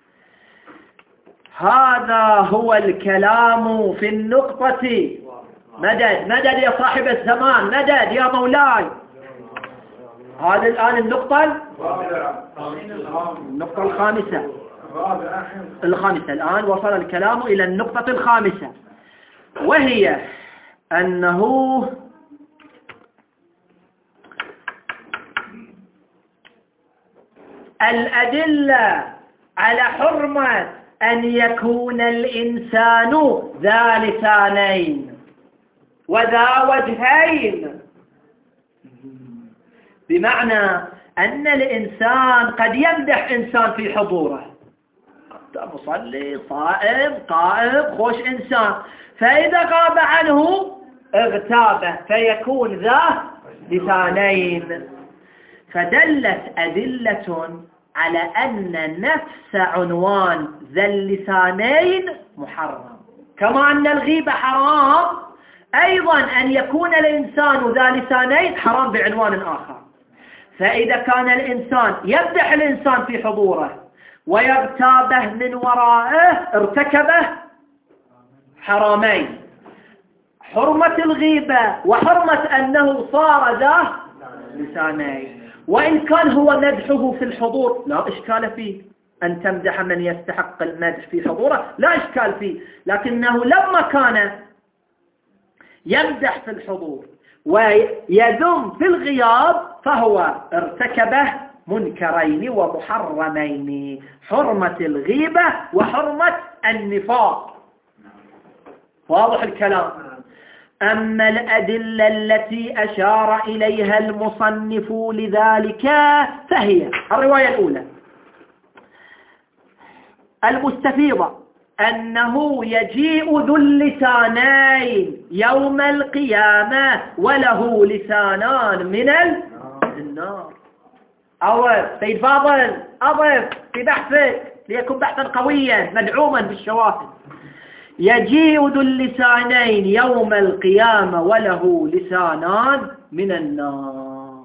هذا هو الكلام في النقطة مدد مدد يا صاحب الزمان، مدد يا مولاي. هذه الآن النقطة النقطة الخامسة الخامسة الآن وصل الكلام إلى النقطة الخامسة، وهي أنه الأدلة على حرمة أن يكون الإنسان ذا لسانين وذا وجهين، بمعنى أن الإنسان قد يمدح إنسان في حضوره، مصلي صائم قائم خوش إنسان، فإذا غاب عنه اغتابه فيكون ذا لسانين. فدلت أدلة على أن نفس عنوان ذا اللسانين محرم، كما أن الغيبة حرام، أيضا أن يكون الإنسان ذا لسانين حرام بعنوان آخر. فإذا كان الإنسان يمدح الإنسان في حضوره ويغتابه من ورائه ارتكبه حرامين، حرمة الغيبة وحرمة أنه صار ذا لسانين. وإن كان هو مدحه في الحضور لا إشكال فيه، أن تمدح من يستحق المدح في حضوره لا إشكال فيه، لكنه لما كان يمدح في الحضور ويذم في الغياب فهو ارتكبه منكرين ومحرمين، حرمة الغيبة وحرمة النفاق. واضح الكلام؟ أما الأدلة التي أشار إليها المصنف لذلك فهي الرواية الأولى المستفيضة أنه يجيء ذو اللسانين يوم القيامة وله لسانان من النار. أول سيد فاضل أضف في بحثك ليكون بحثا قويا مدعوما بالشواهد. يجيء ذو اللسانين يوم القيامة وله لسانان من النار،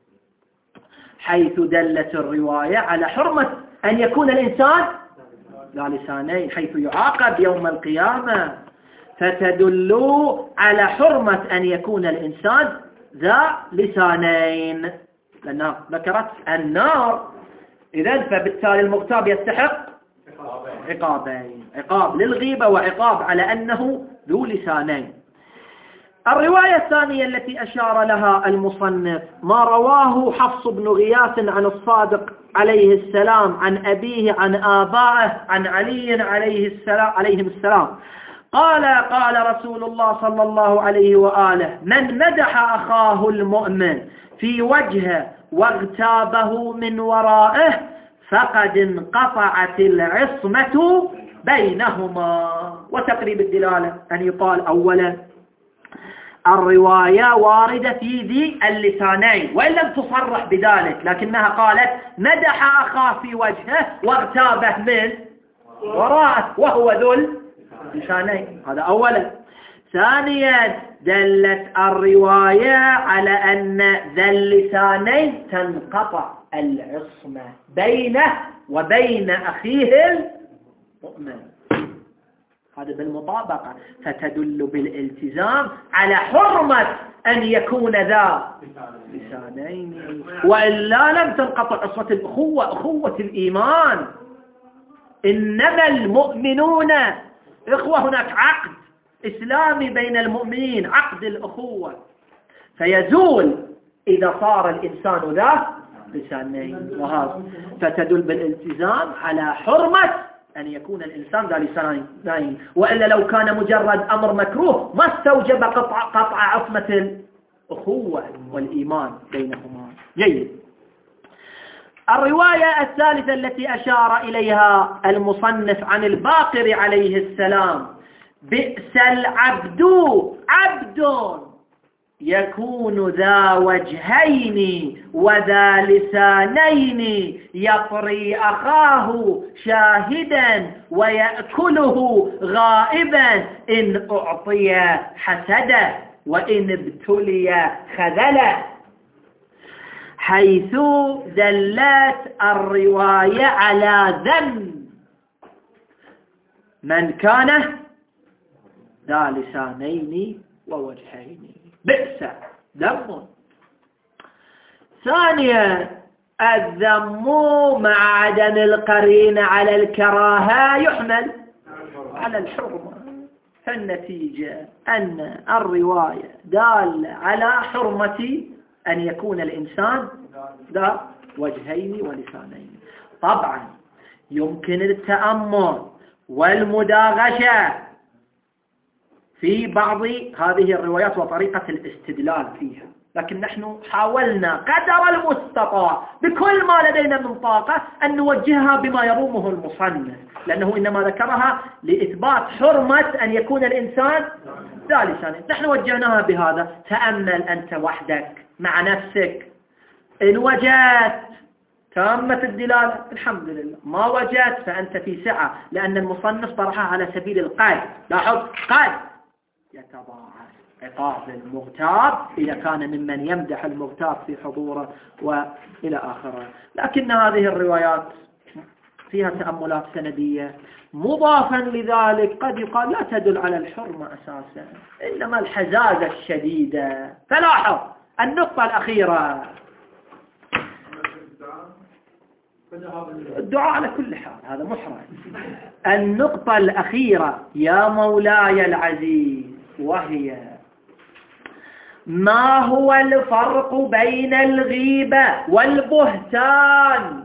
حيث دلت الرواية على حرمة أن يكون الإنسان لا لسانين حيث يعاقب يوم القيامة، فتدل على حرمة أن يكون الإنسان ذا لسانين، لأنها ذكرت النار. إذن فبالتالي المغتاب يستحق عقابين، عقاب للغيبة وعقاب على أنه ذو لسانين. الرواية الثانية التي أشار لها المصنف ما رواه حفص بن غياث عن الصادق عليه السلام عن أبيه عن آبائه عن علي عليه السلام عليهم السلام قال قال رسول الله صلى الله عليه وآله من مدح أخاه المؤمن في وجهه واغتابه من ورائه فقد انقطعت العصمة بينهما. وتقريب الدلالة أن يقال أولا الرواية واردة في ذي اللسانين وإن لم تصرح بذلك، لكنها قالت مدح أخاه في وجهه واغتابه من وراءه وهو ذو اللسانين، هذا أولا. ثانيا دلت الرواية على أن ذا اللسانين تنقطع العصمة بينه وبين أخيه المؤمن، هذا بالمطابقة، فتدل بالالتزام على حرمة أن يكون ذا لسانين، وإلا لم تنقطع عصمة الأخوة، أخوة الإيمان. إنما المؤمنون إخوة، هناك عقد إسلامي بين المؤمنين، عقد الأخوة، فيزول إذا صار الإنسان ذا لسانين، وهذا فتدل بالالتزام على حرمة أن يكون الإنسان ذا لسانين، وإلا لو كان مجرد أمر مكروه ما استوجب قطع, قطع عصمة الأخوة والإيمان بينهما. جيد. الرواية الثالثة التي أشار إليها المصنف عن الباقر عليه السلام بئس العبد عبد يكون ذا وجهين وذا لسانين يطري أخاه شاهدا ويأكله غائبا إن أعطي حسده وإن ابتلي خذله، حيث دلت الرواية على ذم من كان ذا لسانين ووجهين، بئس ذم. ثانيا الذم مع عدم القرينة على الكراهة يحمل على الحرمة، فالنتيجة أن الرواية دالة على حرمة أن يكون الإنسان ذا وجهين ولسانين. طبعا يمكن التأمل والمداغشة في بعض هذه الروايات وطريقة الاستدلال فيها، لكن نحن حاولنا قدر المستطاع بكل ما لدينا من طاقة أن نوجهها بما يرومه المصنف، لأنه إنما ذكرها لإثبات حرمة أن يكون الإنسان ذا لسانين. نحن وجهناها بهذا. تأمل أنت وحدك مع نفسك، إن وجدت تامة الدلالة الحمد لله، ما وجدت فأنت في سعة، لأن المصنف طرحها على سبيل القد. لاحظ قد يتضاعف عقاب المغتاب إذا كان ممن يمدح المغتاب في حضوره وإلى آخره. لكن هذه الروايات فيها تأملات سندية، مضافا لذلك قد يقال لا تدل على الحرمة أساسا، إنما الحزازة الشديدة. فلاحظ النقطة الأخيرة، الدعاء على كل حال هذا محرم. النقطة الأخيرة يا مولاي العزيز، وهي ما هو الفرق بين الغيبة والبهتان؟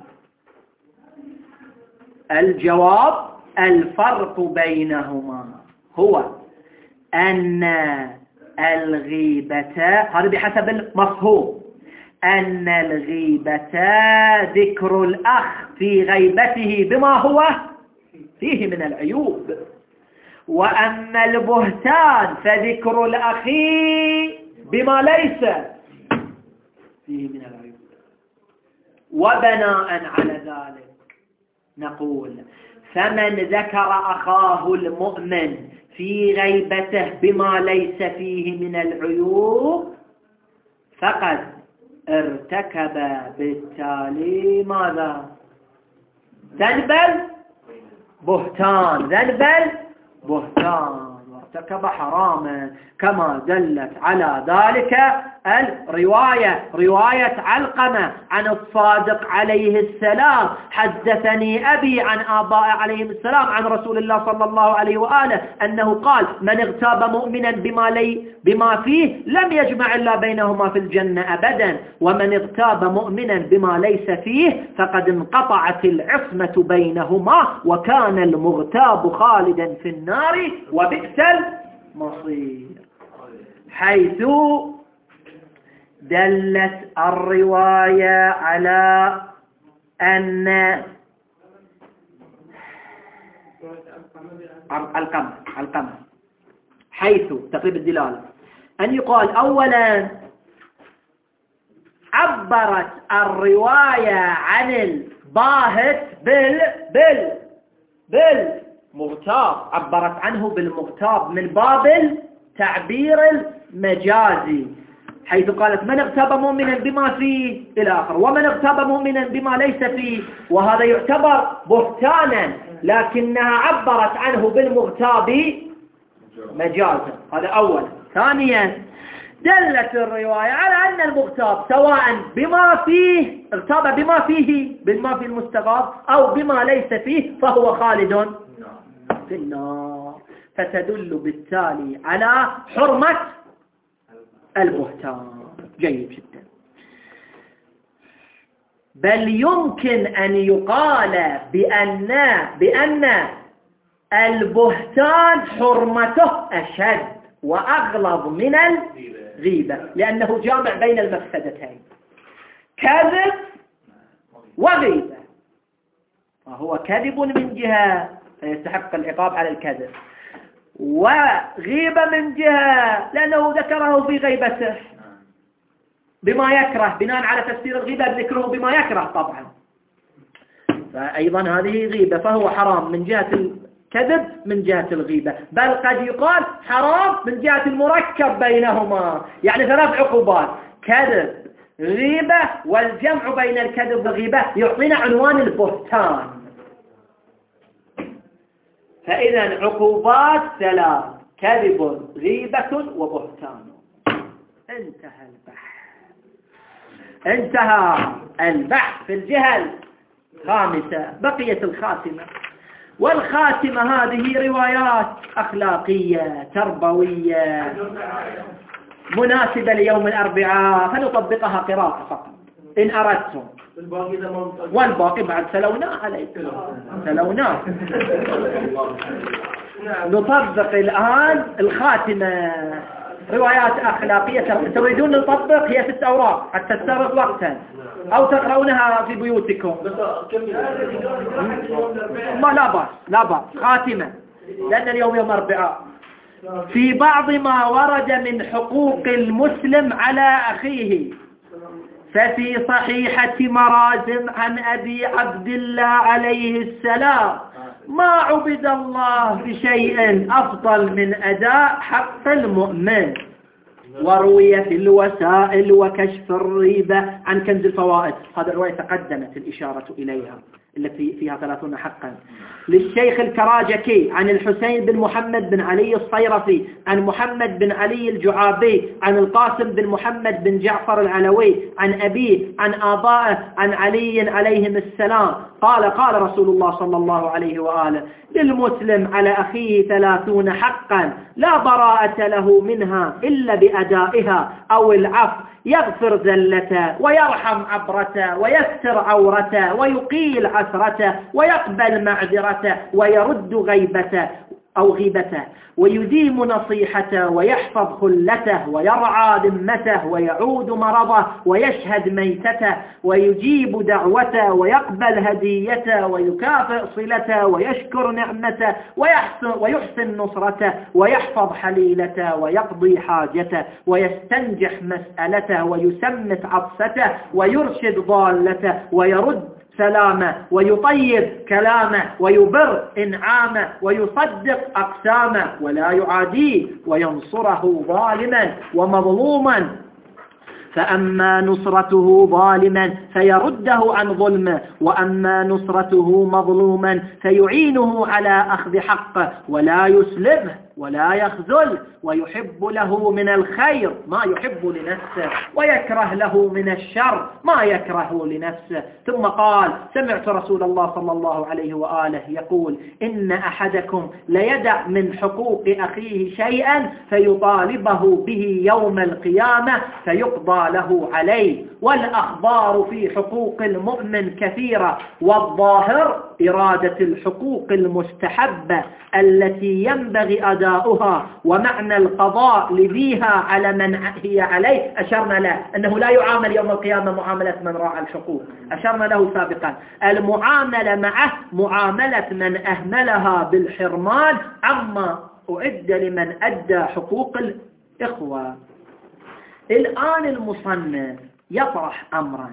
الجواب الفرق بينهما هو أن الغيبة، هذا بحسب المفهوم، أن الغيبة ذكر الأخ في غيبته بما هو فيه من العيوب، وأما البهتان فذكر الأخي بما ليس فيه من العيوب. وبناء على ذلك نقول فمن ذكر أخاه المؤمن في غيبته بما ليس فيه من العيوب فقد ارتكب بالتالي ماذا؟ ذنبا بهتان، ذنبا بهتان، وارتكب حراما، كما دلت على ذلك الرواية، رواية علقمة عن الصادق عليه السلام: حدثني أبي عن آباء عليهم السلام عن رسول الله صلى الله عليه وآله أنه قال: من اغتاب مؤمنا بما, لي بما فيه لم يجمع الله بينهما في الجنة أبدا، ومن اغتاب مؤمنا بما ليس فيه فقد انقطعت العصمة بينهما وكان المغتاب خالدا في النار وبئس المصير. حيث دلت الرواية على أن القمة القمة حيث تقريب الدلالة أن يقال أولا عبرت الرواية عن الباهت بال بال بالمغتاب، عبرت عنه بالمغتاب من باب التعبير المجازي، حيث قالت: من اغتاب مؤمنا بما فيه إلى آخر، ومن اغتاب مؤمنا بما ليس فيه، وهذا يعتبر بهتانا، لكنها عبرت عنه بالمغتاب مجازا. هذا أولا. ثانيا دلت الرواية على أن المغتاب سواء بما فيه اغتاب بما فيه بما في المستغاث أو بما ليس فيه فهو خالد في النار، فتدل بالتالي على حرمة البهتان. جيد جدا. بل يمكن أن يقال بأن بأن البهتان حرمته أشد وأغلظ من الغيبة، لأنه جامع بين المفسدتين، كذب وغيبة. وهو كذب من جهة فيستحق العقاب على الكذب، وغيبة من جهة لأنه ذكره في غيبته بما يكره، بناء على تفسير الغيبة ذكره بما يكره طبعا، فأيضا هذه غيبة، فهو حرام من جهة الكذب من جهة الغيبة، بل قد يقال حرام من جهة المركب بينهما، يعني ثلاث عقوبات: كذب، غيبة، والجمع بين الكذب والغيبة يعطينا عنوان البهتان. فإذا عقوبات ثلاث: كذب غيبة وبهتان. انتهى البحث انتهى البحث في الجهة الخامسة. بقيت الخاتمة، والخاتمة هذه روايات أخلاقية تربوية مناسبة ليوم الأربعاء، فنطبقها قراءة فقط إن أردتم، والباقي بعد سلوناه عليكم سلوناه. نطبق الآن الخاتمة، روايات أخلاقية. تريدون نطبق؟ هي ست أوراق حتى تستغرق وقتا، أو تقرؤونها في بيوتكم. ما لا بأس لا بأس. خاتمة، لأن اليوم يوم أربعاء. في بعض ما ورد من حقوق المسلم على أخيه، ففي صحيحة مرازم عن أبي عبد الله عليه السلام: ما عبد الله بشيء أفضل من أداء حق المؤمن. وروي في الوسائل وكشف الريبة عن كنز الفوائد. هذا الرواية تقدمت الإشارة إليها التي فيها ثلاثون حقا. للشيخ الكراجكي عن الحسين بن محمد بن علي الصيرفي عن محمد بن علي الجعابي عن القاسم بن محمد بن جعفر العلوي عن أبيه عن آبائه عن علي عليهم السلام قال: قال رسول الله صلى الله عليه وآله: للمسلم على أخيه ثلاثون حقا لا براءة له منها إلا بأدائها أو العفو، يغفر زلته ويرحم عبرته ويستر عورته ويقيل عثرته ويقبل معذرته ويرد غيبته أو غيبته ويديم نصيحته ويحفظ خلته ويرعى ذمته ويعود مرضه ويشهد ميتته ويجيب دعوته ويقبل هديته ويكافئ صلته ويشكر نعمته ويحسن, ويحسن نصرته ويحفظ حليلته ويقضي حاجته ويستنجح مسألته ويسمت عطسته ويرشد ضالته ويرد سلامه ويطيب كلامه ويبر إنعامه ويصدق أقسامه ولا يعاديه وينصره ظالما ومظلوما. فأما نصرته ظالما فيرده عن ظلمه، وأما نصرته مظلوما فيعينه على أخذ حقه ولا يسلبه ولا يخذله، ويحب له من الخير ما يحب لنفسه ويكره له من الشر ما يكره لنفسه. ثم قال: سمعت رسول الله صلى الله عليه وآله يقول: إن أحدكم ليدع من حقوق أخيه شيئا فيطالبه به يوم القيامة فيقضى له عليه. والأخبار في حقوق المؤمن كثيرة، والظاهر إرادة الحقوق المستحبة التي ينبغي أداؤها، ومعنى القضاء لذيها على من هي عليه أشرنا له أنه لا يعامل يوم القيامة معاملة من راعى الحقوق، أشرنا له سابقا. المعاملة معه معاملة من أهملها بالحرمان عما أعد لمن أدى حقوق الإخوة. الآن المصنف يطرح أمرا،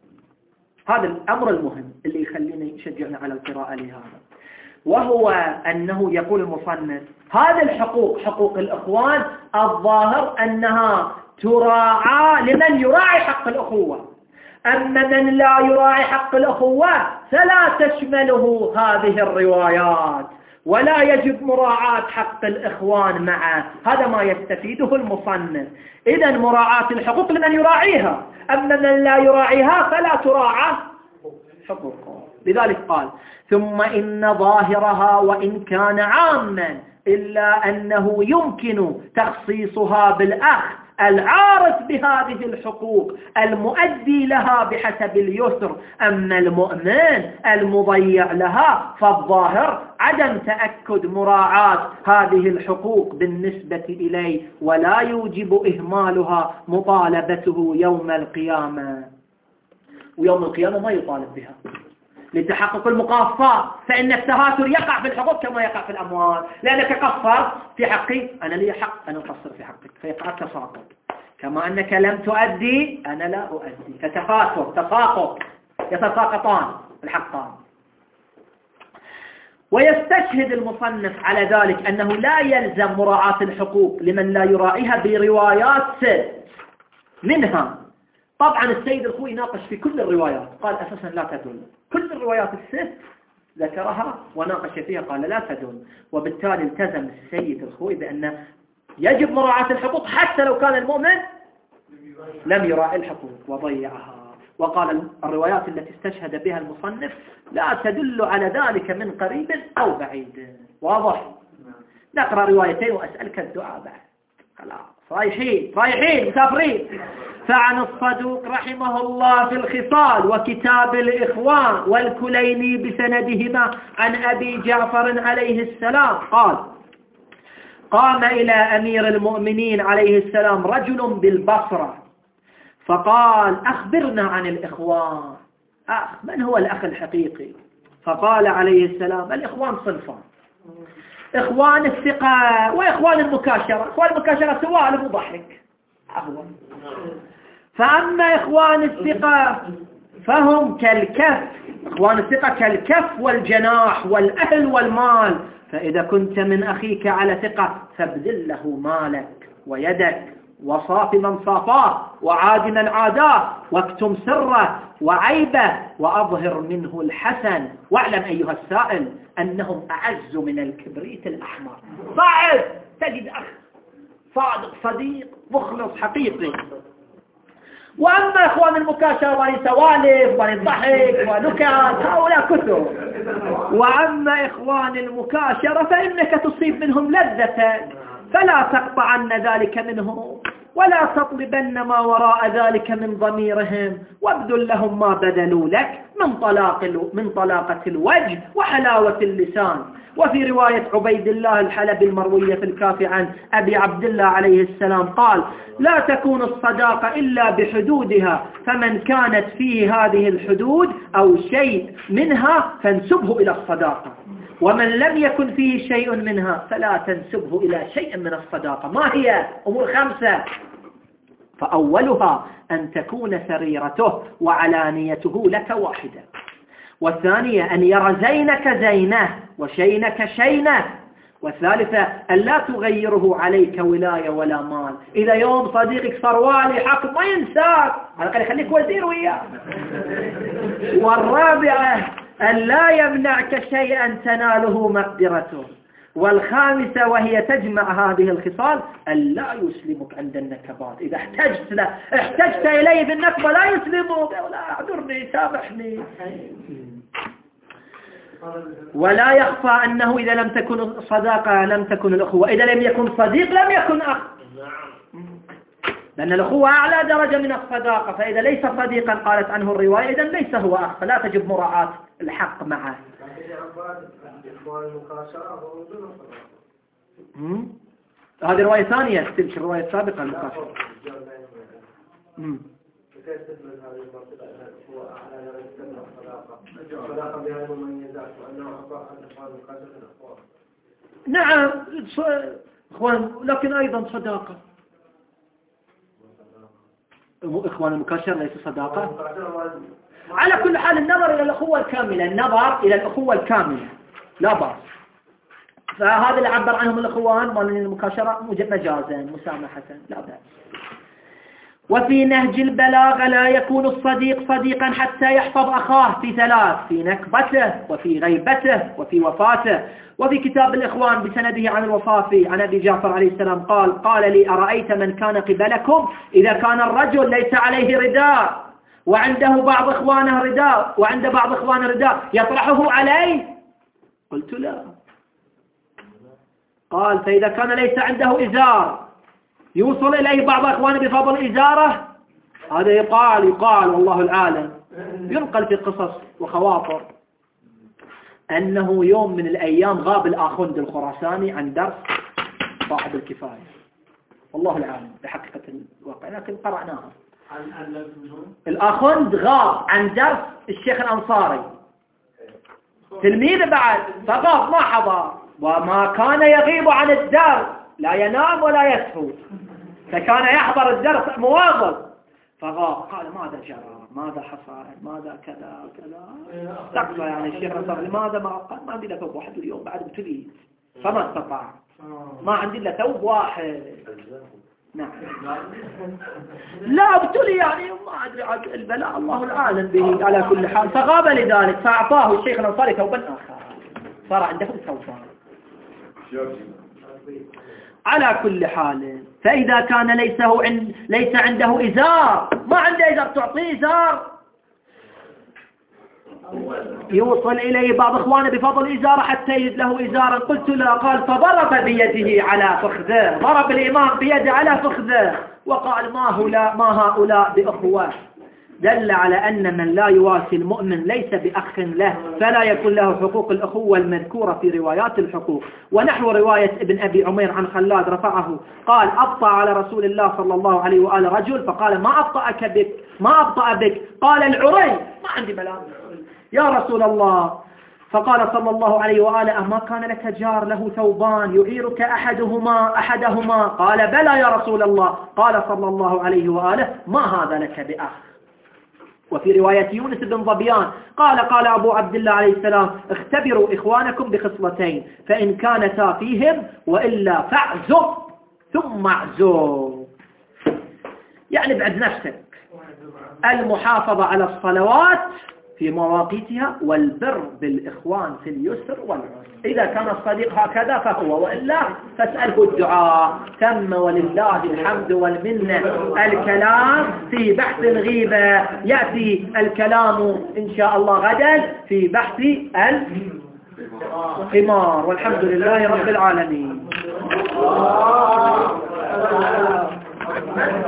هذا الأمر المهم اللي يخلينا يشجعنا على القراءة لهذا، وهو أنه يقول المصنف: هذه الحقوق حقوق الإخوان الظاهر أنها تراعى لمن يراعي حق الأخوة، أما من لا يراعي حق الأخوة فلا تشمله هذه الروايات ولا يجب مراعاة حق الإخوان معه. هذا ما يستفيده المصنف. إذن مراعاة الحقوق لمن يراعيها، أما من لا يراعيها فلا تراعى حقوقه. لذلك قال: ثم إن ظاهرها وإن كان عاما إلا أنه يمكن تخصيصها بالأخ العارف بهذه الحقوق المؤدي لها بحسب اليسر، أما المؤمن المضيع لها فالظاهر عدم تأكد مراعاة هذه الحقوق بالنسبة إليه، ولا يوجب إهمالها مطالبته يوم القيامة. ويوم القيامة ما يطالب بها لتحقق المقاصات، فإن التهاتر يقع في الحقوق كما يقع في الأموال، لأنك قصرت في حقي أنا لي حق أن أقصر في حقك فيقع التساقط، كما أنك لم تؤدي أنا لا أؤدي، فتفاتر تساقط يتساقطان الحقان. ويستشهد المصنف على ذلك أنه لا يلزم مراعاة الحقوق لمن لا يراعيها بروايات ست منها. طبعا السيد الخوي ناقش في كل الروايات، قال أساسا لا تدل، كل الروايات الست ذكرها وناقش فيها قال لا تدل، وبالتالي التزم السيد الخوئي بأن يجب مراعاة الحقوق حتى لو كان المؤمن لم يراعي الحقوق وضيعها. وقال الروايات التي استشهد بها المصنف لا تدل على ذلك من قريب أو بعيد. واضح؟ نقرأ روايتين وأسألك الدعاء بعد. خلاص رايحين رايحين مسافرين. فعن الصدوق رحمه الله في الخصال وكتاب الإخوان والكليني بسندهما عن أبي جعفر عليه السلام قال قام إلى أمير المؤمنين عليه السلام رجل بالبصرة فقال أخبرنا عن الإخوان. أخ من هو الأخ الحقيقي؟ فقال عليه السلام الإخوان صنفان، إخوان الثقة وإخوان المكاشرة. إخوان المكاشرة سوالف وضحك أهو. فأما إخوان الثقة فهم كالكف، إخوان الثقة كالكف والجناح والأهل والمال، فإذا كنت من أخيك على ثقة فابذل له مالك ويدك وصاف من صافاه وعاد من عاداه واكتم سره وعيبه وأظهر منه الحسن، واعلم أيها السائل أنهم أعز من الكبريت الأحمر. صعب تجد أخ صادق صديق مخلص حقيقي. وأما إخوان المكاشرة وان سوالف وان ضحك ونكت هؤلاء كثر. وأما إخوان المكاشرة فإنك تصيب منهم لذة فلا تقطعن ذلك منهم ولا تطلبن ما وراء ذلك من ضميرهم، وابذل لهم ما بذلوا لك من طلاق من طلاقة الوجه وحلاوة اللسان. وفي رواية عبيد الله الحلبي المروية في الكافي عن أبي عبد الله عليه السلام قال لا تكون الصداقة إلا بحدودها، فمن كانت فيه هذه الحدود أو شيء منها فانسبه إلى الصداقة، ومن لم يكن فيه شيء منها فلا تنسبه إلى شيء من الصداقة. ما هي؟ أمور خمسة. فأولها أن تكون سريرته وعلانيته لك واحدة، والثانية أن يرى زينك زينه وشينك شينه، والثالثة أن لا تغيره عليك ولاية ولا مال. إذا يوم صديقك صار والي حق ما ينساك، على الأقل يخليك وزير وياه. والرابعة أن لا يمنعك شيئا تناله مقدرته. والخامسة وهي تجمع هذه الخصال أن لا يسلمك عند النكبات. إذا احتجت له احتجت إليه بالنكبة لا يسلمك، لا اعذرني سامحني. ولا يخفى أنه إذا لم تكن صداقة لم تكن الأخوة، إذا لم يكن صديق لم يكن أخ، لأن الأخوة أعلى درجة من الصداقة. فإذا ليس صديقا قالت عنه الرواية إذن ليس هو أخ، فلا تجب مراعاة الحق معه. هذه رواية ثانية تلك الرواية السابقة المكاشرة. نعم إخوان، لكن أيضا صداقة. إخوان المكاشرة ليس صداقة. على كل حال النظر إلى الأخوة الكاملة، النظر إلى الأخوة الكاملة لا بأس. فهذا اللي عبر عنهم الأخوان مالين المكاشرة مجازا مسامحة لا بأس. وفي نهج البلاغة لا يكون الصديق صديقا حتى يحفظ أخاه في ثلاث: في نكبته وفي غيبته وفي وفاته. وفي كتاب الإخوان بسنده عن الوفافي عن أبي جعفر عليه السلام قال قال لي أرأيت من كان قبلكم إذا كان الرجل ليس عليه رداء وعنده بعض إخوانه رداء وعند بعض إخوانه رداء يطرحه عليه؟ قلت لا. قال فإذا كان ليس عنده إزار يوصل إليه بعض إخوانه بفضل إزاره، هذا يقال يقال والله العالم ينقل في قصص وخواطر أنه يوم من الأيام غاب الآخوند الخراساني عن درس صاحب الكفاية، والله العالم بحقيقة الواقع لكن قرأناها. الآخوند غاب عن درس الشيخ الأنصاري، تلميذ بعد فغاب ما حضر، وما كان يغيب عن الدرس لا ينام ولا يسهو، فكان يحضر الدرس مواظب، فغاب. قال ماذا جرى ماذا حصل ماذا كذا كذا استقصى يعني الشيخ الأنصاري لماذا ما قال ما عندي إلا ثوب واحد اليوم بعد ابتليت فما استطاع، ما عندي إلا ثوب واحد. نعم. لا ابتلي يعني ما أدري عن البلاء الله العالم به على كل حال. فغاب لذلك فأعطاه الشيخ الأنصاري ثوبا آخر صار عنده ثوبان. على كل حال فإذا كان ليس, عند ليس عنده إزار، ما عنده إزار، تعطيه إزار يوصل إليه بعض إخوانه بفضل إزارة حتى يجد له إزارا. قلت لا، قال فضرب بيده على فخذه، ضرب الإمام بيده على فخذه وقال ما هؤلاء ما هؤلاء بأخوة. دل على أن من لا يواسي المؤمن ليس بأخ له، فلا يكون له حقوق الأخوة المذكورة في روايات الحقوق. ونحو رواية ابن أبي عمير عن خلاد رفعه قال أبطأ على رسول الله صلى الله عليه وآله رجل فقال ما أبطأك بك ما أبطأ بك؟ قال العري، ما عندي بلاغ يا رسول الله. فقال صلى الله عليه وآله أما كان لك جار له ثوبان يعيرك أحدهما أحدهما؟ قال بلى يا رسول الله. قال صلى الله عليه وآله ما هذا لك بأخ. وفي رواية يونس بن ظبيان قال قال أبو عبد الله عليه السلام اختبروا إخوانكم بخصلتين فإن كانتا فيهم وإلا فاعزف ثم اعزف. يعني بعد نفسك، المحافظة على الصلوات في مواقيتها والبر بالإخوان في اليسر والعسر. إذا كان الصديق هكذا فهو، وإلا فاسأله الدعاء. تم ولله الحمد والمنة. الكلام في بحث الغيبة يأتي الكلام إن شاء الله غدا في بحث القمار، والحمد لله رب العالمين.